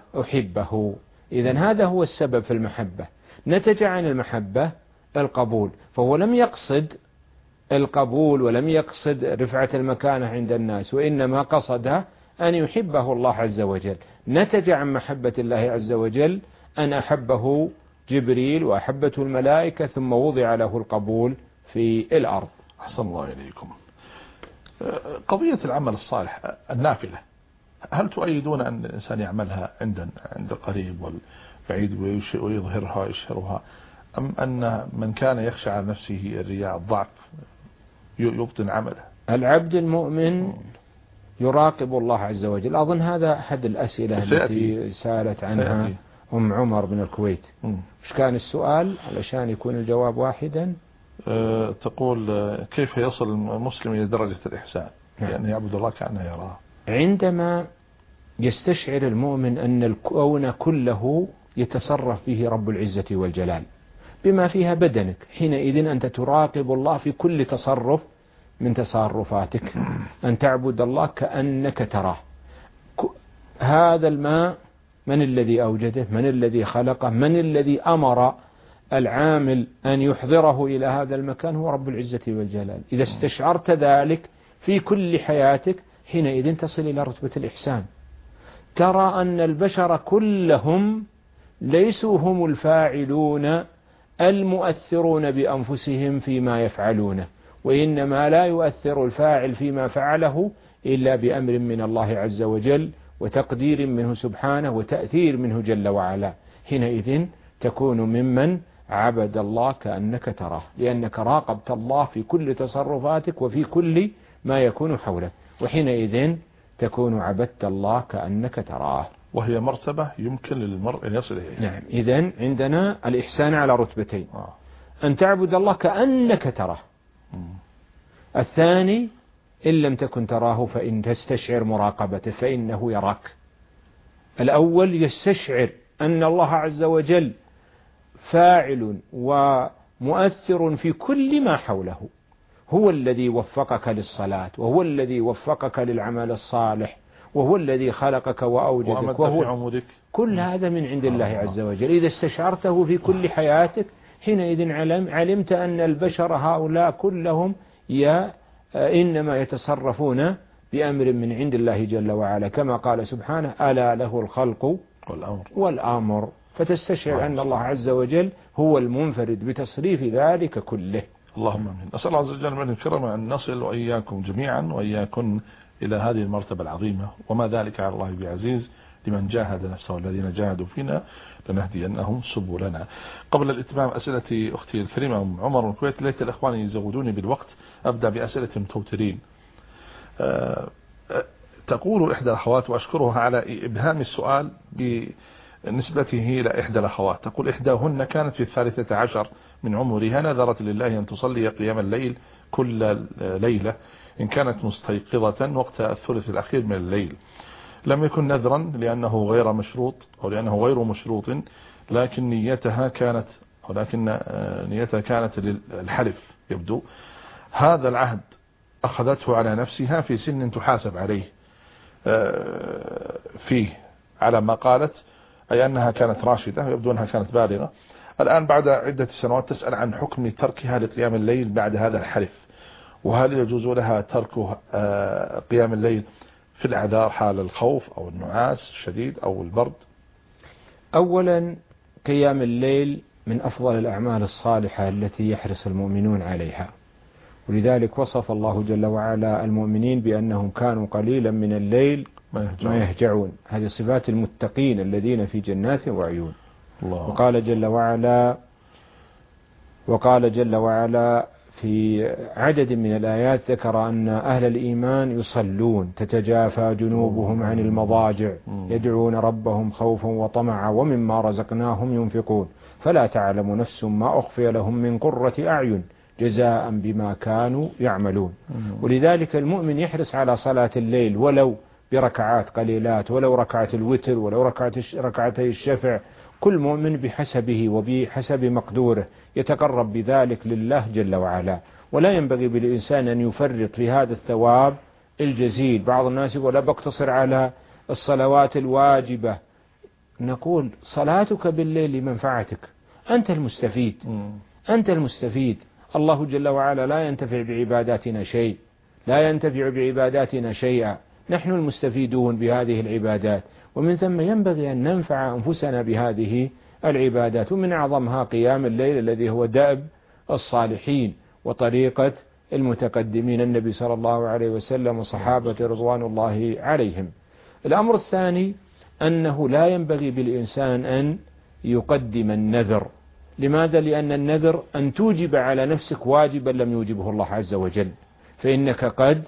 Speaker 3: أحبه. إذن هذا هو السبب في المحبة. نتج عن المحبة القبول، فهو لم يقصد القبول ولم يقصد رفعة المكانة عند الناس، وإنما قصد أن يحبه الله عز وجل. نتج عن محبة الله عز وجل أن أحبه جبريل وأحبته الملائكة، ثم وضع له القبول في الأرض.
Speaker 2: أحسن الله إليكم. قضية العمل الصالح النافلة، هل تؤيدون أن الإنسان يعملها عند قريب والبعيد ويظهرها ويشهرها، أم أن من كان يخشى على نفسه الرياء الضعف يبطن عمله؟
Speaker 3: العبد المؤمن يراقب الله عز وجل. أظن هذا أحد الأسئلة التي سألت عنها أم عمر بن الكويت. إيش كان السؤال علشان يكون الجواب واحدا؟
Speaker 2: تقول كيف يصل المسلم إلى درجة الإحسان لأنه يعبد الله كأنه يراه؟
Speaker 3: عندما يستشعر المؤمن أن الكون كله يتصرف به رب العزة والجلال بما فيها بدنك، حينئذ أنت تراقب الله في كل تصرف من تصرفاتك، أن تعبد الله كأنك تراه. هذا الماء من الذي أوجده؟ من الذي خلقه؟ من الذي أمر العامل أن يحضره إلى هذا المكان؟ هو رب العزة والجلال. إذا استشعرت ذلك في كل حياتك حينئذ تصل إلى رتبة الإحسان. ترى أن البشر كلهم ليسوا هم الفاعلون المؤثرون بأنفسهم فيما يفعلونه، وإنما لا يؤثر الفاعل فيما فعله إلا بأمر من الله عز وجل وتقدير منه سبحانه وتأثير منه جل وعلا. حينئذ تكون ممن عبد الله كأنك تراه، لأنك راقبت الله في كل تصرفاتك وفي كل ما يكون حولك، وحينئذ تكون عبدت الله كأنك تراه،
Speaker 2: وهي مرتبة يمكن للمرء أن يصل إليها.
Speaker 3: نعم. إذن عندنا الإحسان على رتبتين، أن تعبد الله كأنك تراه. الثاني إن لم تكن تراه فإن تستشعر مراقبته فإنه يراك. الأول يستشعر أن الله عز وجل فاعل ومؤثر في كل ما حوله، هو الذي وفقك للصلاة، وهو الذي وفقك للعمل الصالح، وهو الذي خلقك وأوجدك،
Speaker 2: وأمد في عمرك.
Speaker 3: كل هذا من عند الله عز وجل. إذا استشعرته في كل حياتك حينئذ علمت أن البشر هؤلاء كلهم إنما يتصرفون بأمر من عند الله جل وعلا، كما قال سبحانه: ألا له الخلق والأمر. فتستشعر أن الله عز وجل هو المنفرد بتصريف ذلك كله.
Speaker 2: اللهم آمين. أسأل الله عز وجل من الكرم أن نصل وإياكم جميعا وإياكم إلى هذه المرتبة العظيمة، وما ذلك على الله بعزيز، لمن جاهد نفسه الذين جاهدوا فينا لنهدينهم سبلنا. قبل الإتمام أسئلة أختي الكريمة أم عمر من الكويت، ليت الإخوان يزودوني بالوقت. أبدأ بأسئلة المتوترين. تقول إحدى الأخوات، وأشكرها على إبهام السؤال بنسبته إلى إحدى الأخوات، تقول: إحداهن كانت في 13 من عمرها، نذرت لله أن تصلي قيام الليل كل ليلة إن كانت مستيقظة وقت الثلث الأخير من الليل. لم يكن نذرا لأنه غير مشروط أو لأنه غير مشروط، لكن نيتها كانت للحلف يبدو. هذا العهد أخذته على نفسها في سن تحاسب عليه فيه على ما قالت، أي أنها كانت راشدة ويبدو أنها كانت بالغة. الآن بعد عدة سنوات تسأل عن حكم تركها لقيام الليل بعد هذا الحلف، وهل يجوز لها ترك قيام الليل في الأعذار حال الخوف أو النعاس الشديد أو البرد؟
Speaker 3: أولا، قيام الليل من أفضل الأعمال الصالحة التي يحرص المؤمنون عليها، ولذلك وصف الله جل وعلا المؤمنين بأنهم كانوا قليلا من الليل ما يهجعون. هذه صفات المتقين الذين في جنات وعيون. وقال جل وعلا في عدد من الآيات ذكر أن أهل الإيمان يصلون، تتجافى جنوبهم عن المضاجع يدعون ربهم خوفا وطمعا ومما رزقناهم ينفقون فلا تعلم نفس ما أخفي لهم من قرة أعين جزاء بما كانوا يعملون. ولذلك المؤمن يحرص على صلاة الليل ولو بركعات قليلات، ولو ركعة الوتر، ولو ركعتي الشفع. كل مؤمن بحسبه وبحسب مقدوره يتقرب بذلك لله جل وعلا، ولا ينبغي بالإنسان أن يفرط في هذا الثواب الجزيل. بعض الناس يقول: لا بقتصر على الصلوات الواجبة. نقول: صلاتك بالليل لمنفعتك، أنت المستفيد. الله جل وعلا لا ينتفع بعباداتنا شيئا، نحن المستفيدون بهذه العبادات، ومن ثم ينبغي أن ننفع أنفسنا بهذه العبادات. ومن أعظمها قيام الليل الذي هو دأب الصالحين وطريقة المتقدمين، النبي صلى الله عليه وسلم وصحابة رضوان الله عليهم. الأمر الثاني أنه لا ينبغي بالإنسان أن يقدم النذر. لماذا؟ لأن النذر أن توجب على نفسك واجبا لم يوجبه الله عز وجل، فإنك قد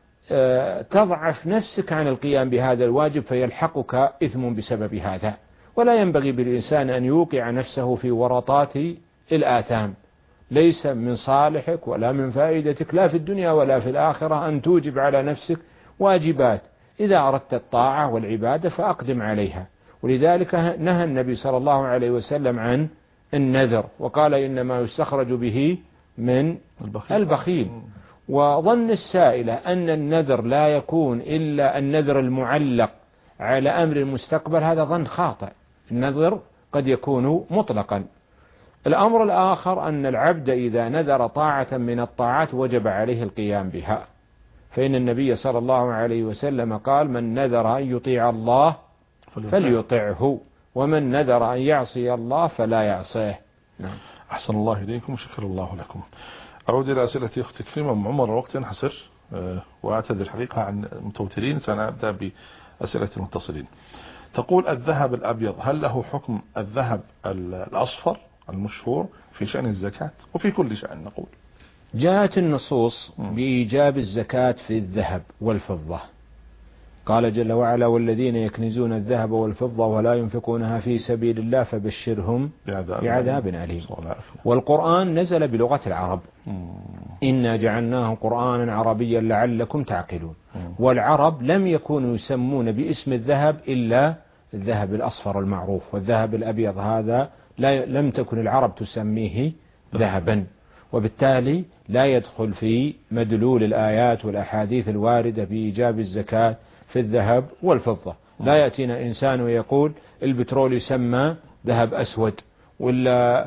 Speaker 3: تضعف نفسك عن القيام بهذا الواجب فيلحقك إثم بسبب هذا. ولا ينبغي بالإنسان أن يوقع نفسه في ورطات الآثام، ليس من صالحك ولا من فائدتك لا في الدنيا ولا في الآخرة أن توجب على نفسك واجبات. إذا أردت الطاعة والعبادة فأقدم عليها. ولذلك نهى النبي صلى الله عليه وسلم عن النذر، وقال: إنما يستخرج به من البخيل. وظن السائلة أن النذر لا يكون إلا النذر المعلق على أمر المستقبل، هذا ظن خاطئ. النذر قد يكون مطلقا. الأمر الآخر أن العبد إذا نذر طاعة من الطاعات وجب عليه القيام بها، فإن النبي صلى الله عليه وسلم قال: من نذر أن يطيع الله فليطعه، ومن نذر أن يعصي الله فلا يعصيه. نعم.
Speaker 2: أحسن الله إليكم وشكر الله لكم. أعود إلى أسئلة أختي الكريمة أم عمر، وقت ينحصر وأعتذر حقيقة عن المتوترين، سنبدأ بأسئلة المتصلين. تقول: الذهب الأبيض هل له حكم الذهب الأصفر المشهور في شأن الزكاة وفي كل شأن؟ نقول:
Speaker 3: جاءت النصوص بإيجاب الزكاة في الذهب والفضة. قال جل وعلا: والذين يكنزون الذهب والفضة ولا ينفقونها في سبيل الله فبشرهم بعذاب أليم. والقرآن نزل بلغة العرب، إنا جعلناه قرآنا عربيا لعلكم تعقلون. والعرب لم يكونوا يسمون باسم الذهب إلا الذهب الأصفر المعروف، والذهب الأبيض هذا لم تكن العرب تسميه ذهبا. وبالتالي لا يدخل في مدلول الآيات والأحاديث الواردة بإيجاب الزكاة في الذهب والفضة. لا يأتينا إنسان ويقول البترول يسمى ذهب أسود ولا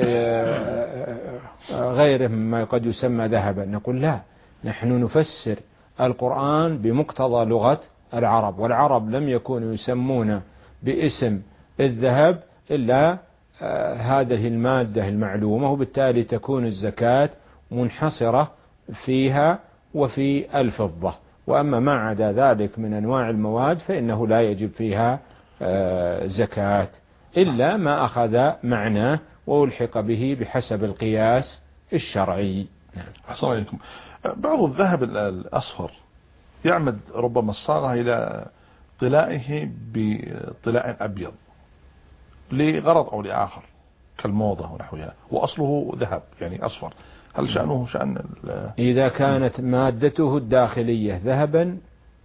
Speaker 3: غيره مما قد يسمى ذهبا، نقول لا، نحن نفسر القرآن بمقتضى لغة العرب، والعرب لم يكونوا يسمون باسم الذهب إلا هذه المادة المعلومة، وبالتالي تكون الزكاة منحصرة فيها وفي الفضة. وأما ما عدا ذلك من أنواع المواد فإنه لا يجب فيها زكاة إلا ما أخذ معناه وألحق به بحسب القياس الشرعي.
Speaker 2: أحسن عليكم. بعض الذهب الأصفر يعمد ربما الصاغة إلى طلائه بطلاء أبيض لغرض أو لآخر كالموضة ونحوها، وأصله ذهب يعني أصفر، هل شأنه شأن
Speaker 3: إذا كانت مادته الداخلية ذهبا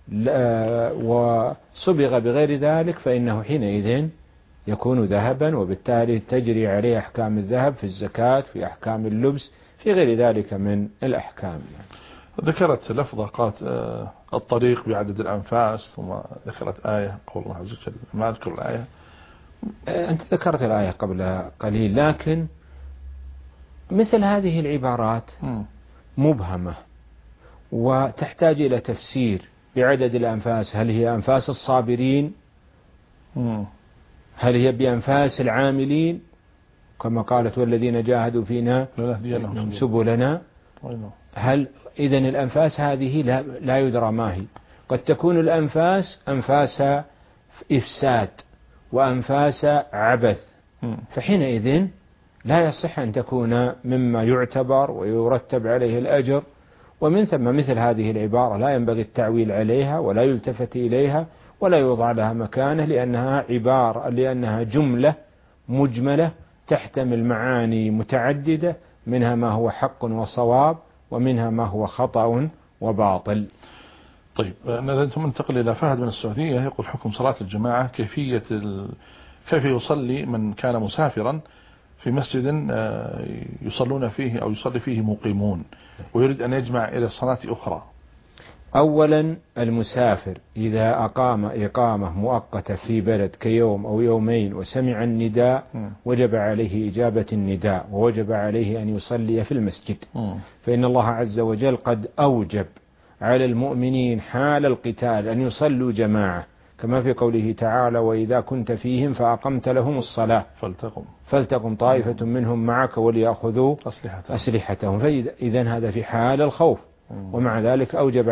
Speaker 3: وصبغ بغير ذلك فإنه حينئذ يكون ذهبا، وبالتالي تجري عليه أحكام الذهب في الزكاة، في أحكام اللبس، في غير ذلك من الأحكام.
Speaker 2: ذكرت لفظة قالت الطريق بعدد الأنفاس، ثم ذكرت آية قول الله عز وجل، ما أذكر الآية.
Speaker 3: أنت ذكرت الآية قبل قليل، لكن مثل هذه العبارات مبهمة وتحتاج إلى تفسير. بعدد الأنفاس، هل هي أنفاس الصابرين؟ هل هي بأنفاس العاملين كما قالت والذين جاهدوا فينا سبلنا؟ هل إذن الأنفاس هذه لا يدرى ما هي. قد تكون الأنفاس أنفاس إفساد وأنفاس عبث، فحينئذ لا يصح أن تكون مما يعتبر ويرتب عليه الأجر. ومن ثم مثل هذه العبارة لا ينبغي التعويل عليها ولا يلتفت إليها ولا يوضع لها مكانه، لأنها جملة مجملة تحتمل معاني متعددة، منها ما هو حق وصواب ومنها ما هو خطأ وباطل.
Speaker 2: طيب ننتقل إلى فهد من السعودية، يقول حكم صلاة الجماعة، كيف يصلي من كان مسافرا في مسجد يصلون فيه أو يصلي فيه مقيمون ويريد أن يجمع إلى الصلاة أخرى.
Speaker 3: أولا المسافر إذا أقام إقامة مؤقتة في بلد كيوم أو يومين وسمع النداء وجب عليه إجابة النداء، ووجب عليه أن يصلي في المسجد، فإن الله عز وجل قد أوجب على المؤمنين حال القتال أن يصلوا جماعة، كما في قوله تعالى وإذا كنت فيهم فأقمت لهم الصلاة فلتقم طائفة منهم معك وليأخذوا أسلحتهم. فإذا هذا في حال الخوف، ومع ذلك أوجب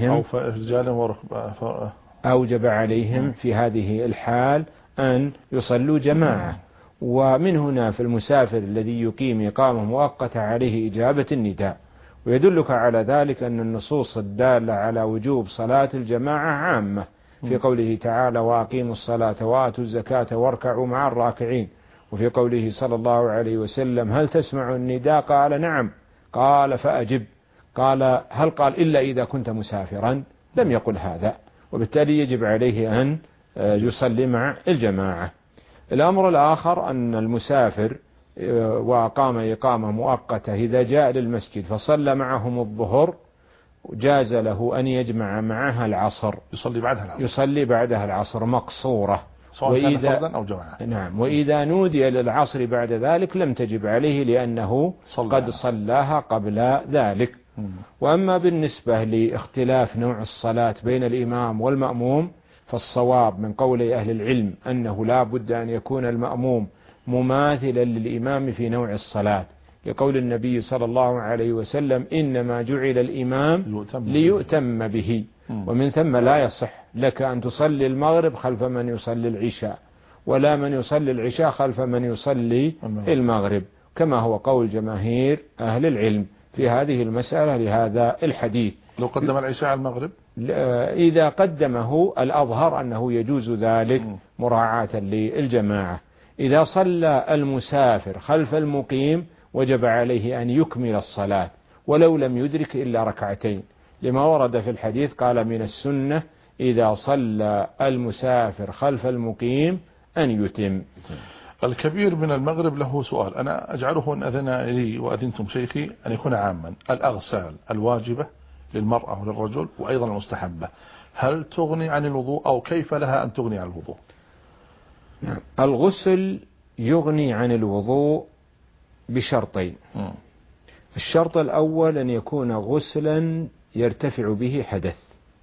Speaker 3: عليهم في هذه الحال أن يصلوا جماعة. ومن هنا في المسافر الذي يقيم إقامة مؤقتة عليه إجابة النداء. ويدلك على ذلك أن النصوص الدالة على وجوب صلاة الجماعة عامة، في قوله تعالى وأقيموا الصلاة وآتوا الزكاة واركعوا مع الراكعين، وفي قوله صلى الله عليه وسلم هل تسمع النداء؟ قال نعم، قال فأجب، قال هل قال إلا إذا كنت مسافرا؟ لم يقل هذا، وبالتالي يجب عليه أن يصلي مع الجماعة. الأمر الآخر أن المسافر وأقام إقامة مؤقتة إذا جاء للمسجد فصلى معهم الظهر جاز له أن يجمع معها العصر، يصلي بعدها العصر مقصورة،
Speaker 2: سواء كان فردا أو جماعة.
Speaker 3: نعم. وإذا نودي للعصر بعد ذلك لم تجب عليه لأنه قد صلاها قبل ذلك. وأما بالنسبة لاختلاف نوع الصلاة بين الإمام والمأموم فالصواب من قول أهل العلم أنه لا بد أن يكون المأموم مماثلا للإمام في نوع الصلاة، لقول النبي صلى الله عليه وسلم إنما جعل الإمام ليؤتم به. ومن ثم لا يصح لك أن تصلي المغرب خلف من يصلي العشاء، ولا من يصلي العشاء خلف من يصلي المغرب، كما هو قول جماهير أهل العلم في هذه المسألة لهذا الحديث.
Speaker 2: لو قدم العشاء على المغرب
Speaker 3: إذا قدمه الأظهر أنه يجوز ذلك مراعاة للجماعة. إذا صلى المسافر خلف المقيم وجب عليه أن يكمل الصلاة ولو لم يدرك إلا ركعتين، لما ورد في الحديث قال من السنة إذا صلى المسافر خلف المقيم أن يتم.
Speaker 2: الكبير من المغرب له سؤال، أنا أجعله إن أذن لي وأذنتم شيخي أن يكون عاما. الأغسال الواجبة للمرأة وللرجل وأيضا المستحبة هل تغني عن الوضوء أو كيف لها أن تغني عن الوضوء؟
Speaker 3: نعم. الغسل يغني عن الوضوء بشرطين. الشرط الأول أن يكون غسلا يرتفع به حدث.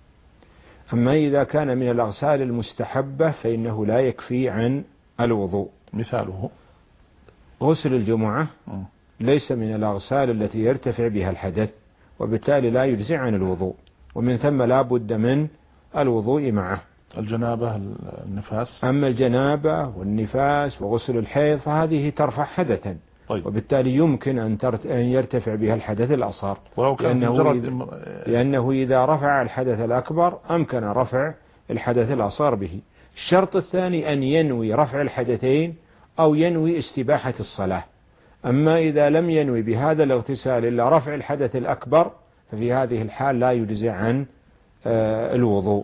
Speaker 3: أما إذا كان من الأغسال المستحبة فإنه لا يكفي عن الوضوء.
Speaker 2: مثاله
Speaker 3: غسل الجمعة ليس من الأغسال التي يرتفع بها الحدث، وبالتالي لا يجزي عن الوضوء، ومن ثم لا بد من الوضوء معه.
Speaker 2: الجنابة النفاس.
Speaker 3: أما الجنابة والنفاس وغسل الحيض فهذه ترفع حدثا،
Speaker 2: طيب.
Speaker 3: وبالتالي يمكن أن يرتفع بها الحدث الأصغر،
Speaker 2: ولو كان
Speaker 3: لأنه إذا رفع الحدث الأكبر أمكن رفع الحدث الأصغر به. الشرط الثاني أن ينوي رفع الحدثين أو ينوي استباحة الصلاة. أما إذا لم ينوي بهذا الاغتسال إلا رفع الحدث الأكبر ففي هذه الحال لا يجزي عن الوضوء.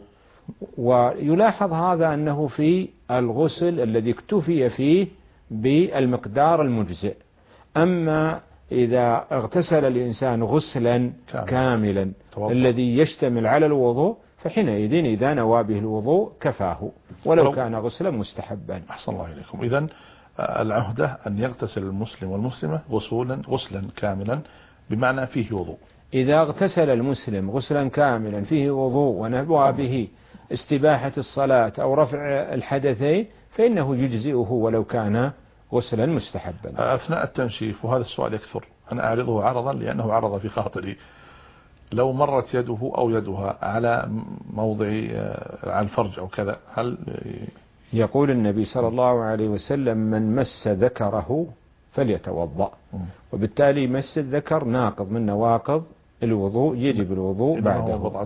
Speaker 3: ويلاحظ هذا أنه في الغسل الذي اكتفي فيه بالمقدار المجزئ. أما إذا اغتسل الإنسان غسلا كاملا الذي يشتمل على الوضوء فحينئذ إذا نوى به الوضوء كفاه ولو كان غسلا مستحبا.
Speaker 2: أحسن الله إليكم. إذن العهدة أن يغتسل المسلم والمسلمة غسلا كاملا بمعنى فيه وضوء.
Speaker 3: إذا اغتسل المسلم غسلا كاملا فيه وضوء ونوى به استباحة الصلاة أو رفع الحدثين فإنه يجزئه ولو كان غسلا مستحبا.
Speaker 2: أثناء التنشيف، وهذا السؤال يكثر، أنا أعرضه عرضا لأنه عرض في خاطري، لو مرت يده أو يدها على موضع على الفرج أو كذا هل
Speaker 3: يقول النبي صلى الله عليه وسلم من مس ذكره فليتوضأ، وبالتالي مس الذكر ناقض من نواقض الوضوء يجب الوضوء بعده.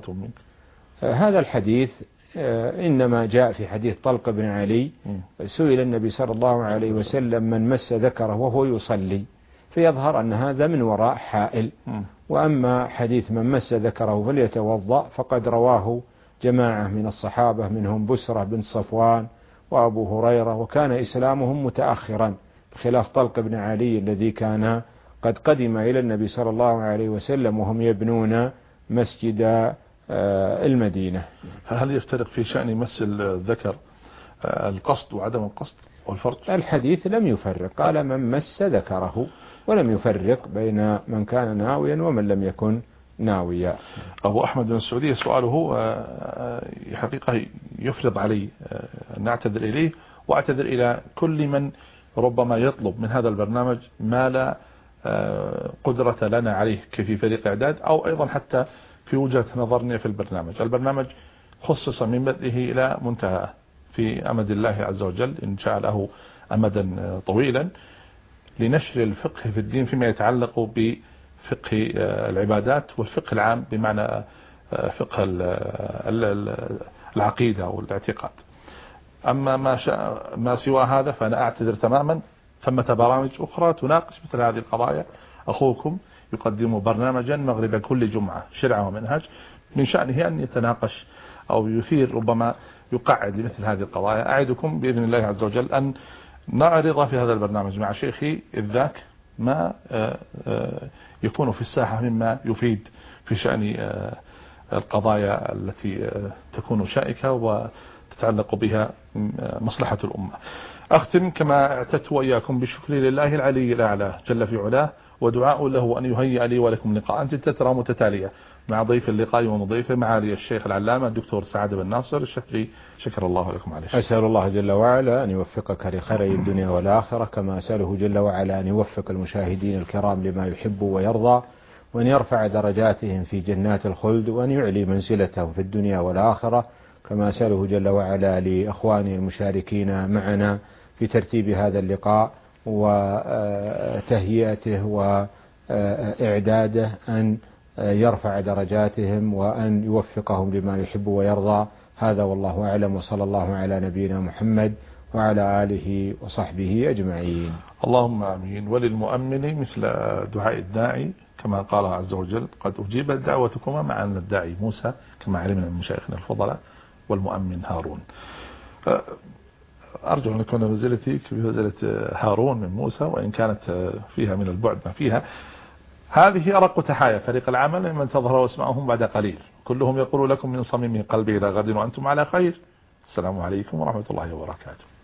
Speaker 3: هذا الحديث إنما جاء في حديث طلق بن علي، سئل النبي صلى الله عليه وسلم من مس ذكره وهو يصلي، فيظهر أن هذا من وراء حائل. وأما حديث من مس ذكره فليتوضأ فقد رواه جماعة من الصحابة منهم بسرة بن صفوان وأبو هريرة، وكان إسلامهم متأخرا بخلاف طلق بن علي الذي كان قد قدم إلى النبي صلى الله عليه وسلم وهم يبنون مسجد المدينة.
Speaker 2: هل يفترق في شأن مس الذكر القصد وعدم القصد والفرج؟
Speaker 3: الحديث لم يفرق، قال من مس ذكره ولم يفرق بين من كان ناويا ومن لم يكن ناويا.
Speaker 2: أبو أحمد بن السعودية سؤاله حقيقة يفرض علي أن أعتذر إليه وأعتذر إلى كل من ربما يطلب من هذا البرنامج ما لا قدرة لنا عليه في فريق إعداد أو أيضا حتى في وجهة نظرنا في البرنامج خصص من بدءه إلى منتهى في أمد الله عز وجل إن شاء له أمدا طويلا لنشر الفقه في الدين فيما يتعلق بفقه العبادات والفقه العام بمعنى فقه العقيدة والاعتقاد. أما ما سوى هذا فأنا أعتذر تماما. ثمة برامج أخرى تناقش مثل هذه القضايا. أخوكم يقدم برنامجا مغرب كل جمعة شرع ومنهج من شأنه أن يتناقش أو يثير ربما يقعد لمثل هذه القضايا. أعدكم بإذن الله عز وجل أن نعرض في هذا البرنامج مع شيخي إذ ذاك ما يكون في الساحة مما يفيد في شأن القضايا التي تكون شائكة وتتعلق بها مصلحة الأمة. أختم كما اعتدت وإياكم بالشكر لله العلي الأعلى جل في علاه ودعاء له أن يهيئ لي ولكم لقاء تترى متتالية مع ضيف اللقاء ومضيفه معالي الشيخ العلامة الدكتور سعد بن ناصر الشكري. شكر الله لكم عليه.
Speaker 3: أسأل الله جل وعلا أن يوفقك لخير الدنيا والآخرة، كما أسأله جل وعلا أن يوفق المشاهدين الكرام لما يحب ويرضى، وأن يرفع درجاتهم في جنات الخلد، وأن يعلي منزلتهم في الدنيا والآخرة، كما أسأله جل وعلا لأخواني المشاركين معنا في ترتيب هذا اللقاء وتهيئته وإعداده أن يرفع درجاتهم وأن يوفقهم لما يحب ويرضى. هذا والله أعلم، وصلى الله على نبينا محمد وعلى آله وصحبه أجمعين.
Speaker 2: اللهم آمين. وللمؤمن مثل دعاء الداعي كما قال عز وجل قد أجيبت دعوتكما مع أن الداعي موسى كما علمنا من مشايخنا الفضلاء والمؤمن هارون. أرجو أن يكون منزلتي بمنزلة هارون من موسى، وإن كانت فيها من البعد ما فيها. هذه أرق تحايا فريق العمل من تظهر واسمعهم بعد قليل، كلهم يقول لكم من صميم قلبي إلى غد وأنتم على خير. السلام عليكم ورحمة الله وبركاته.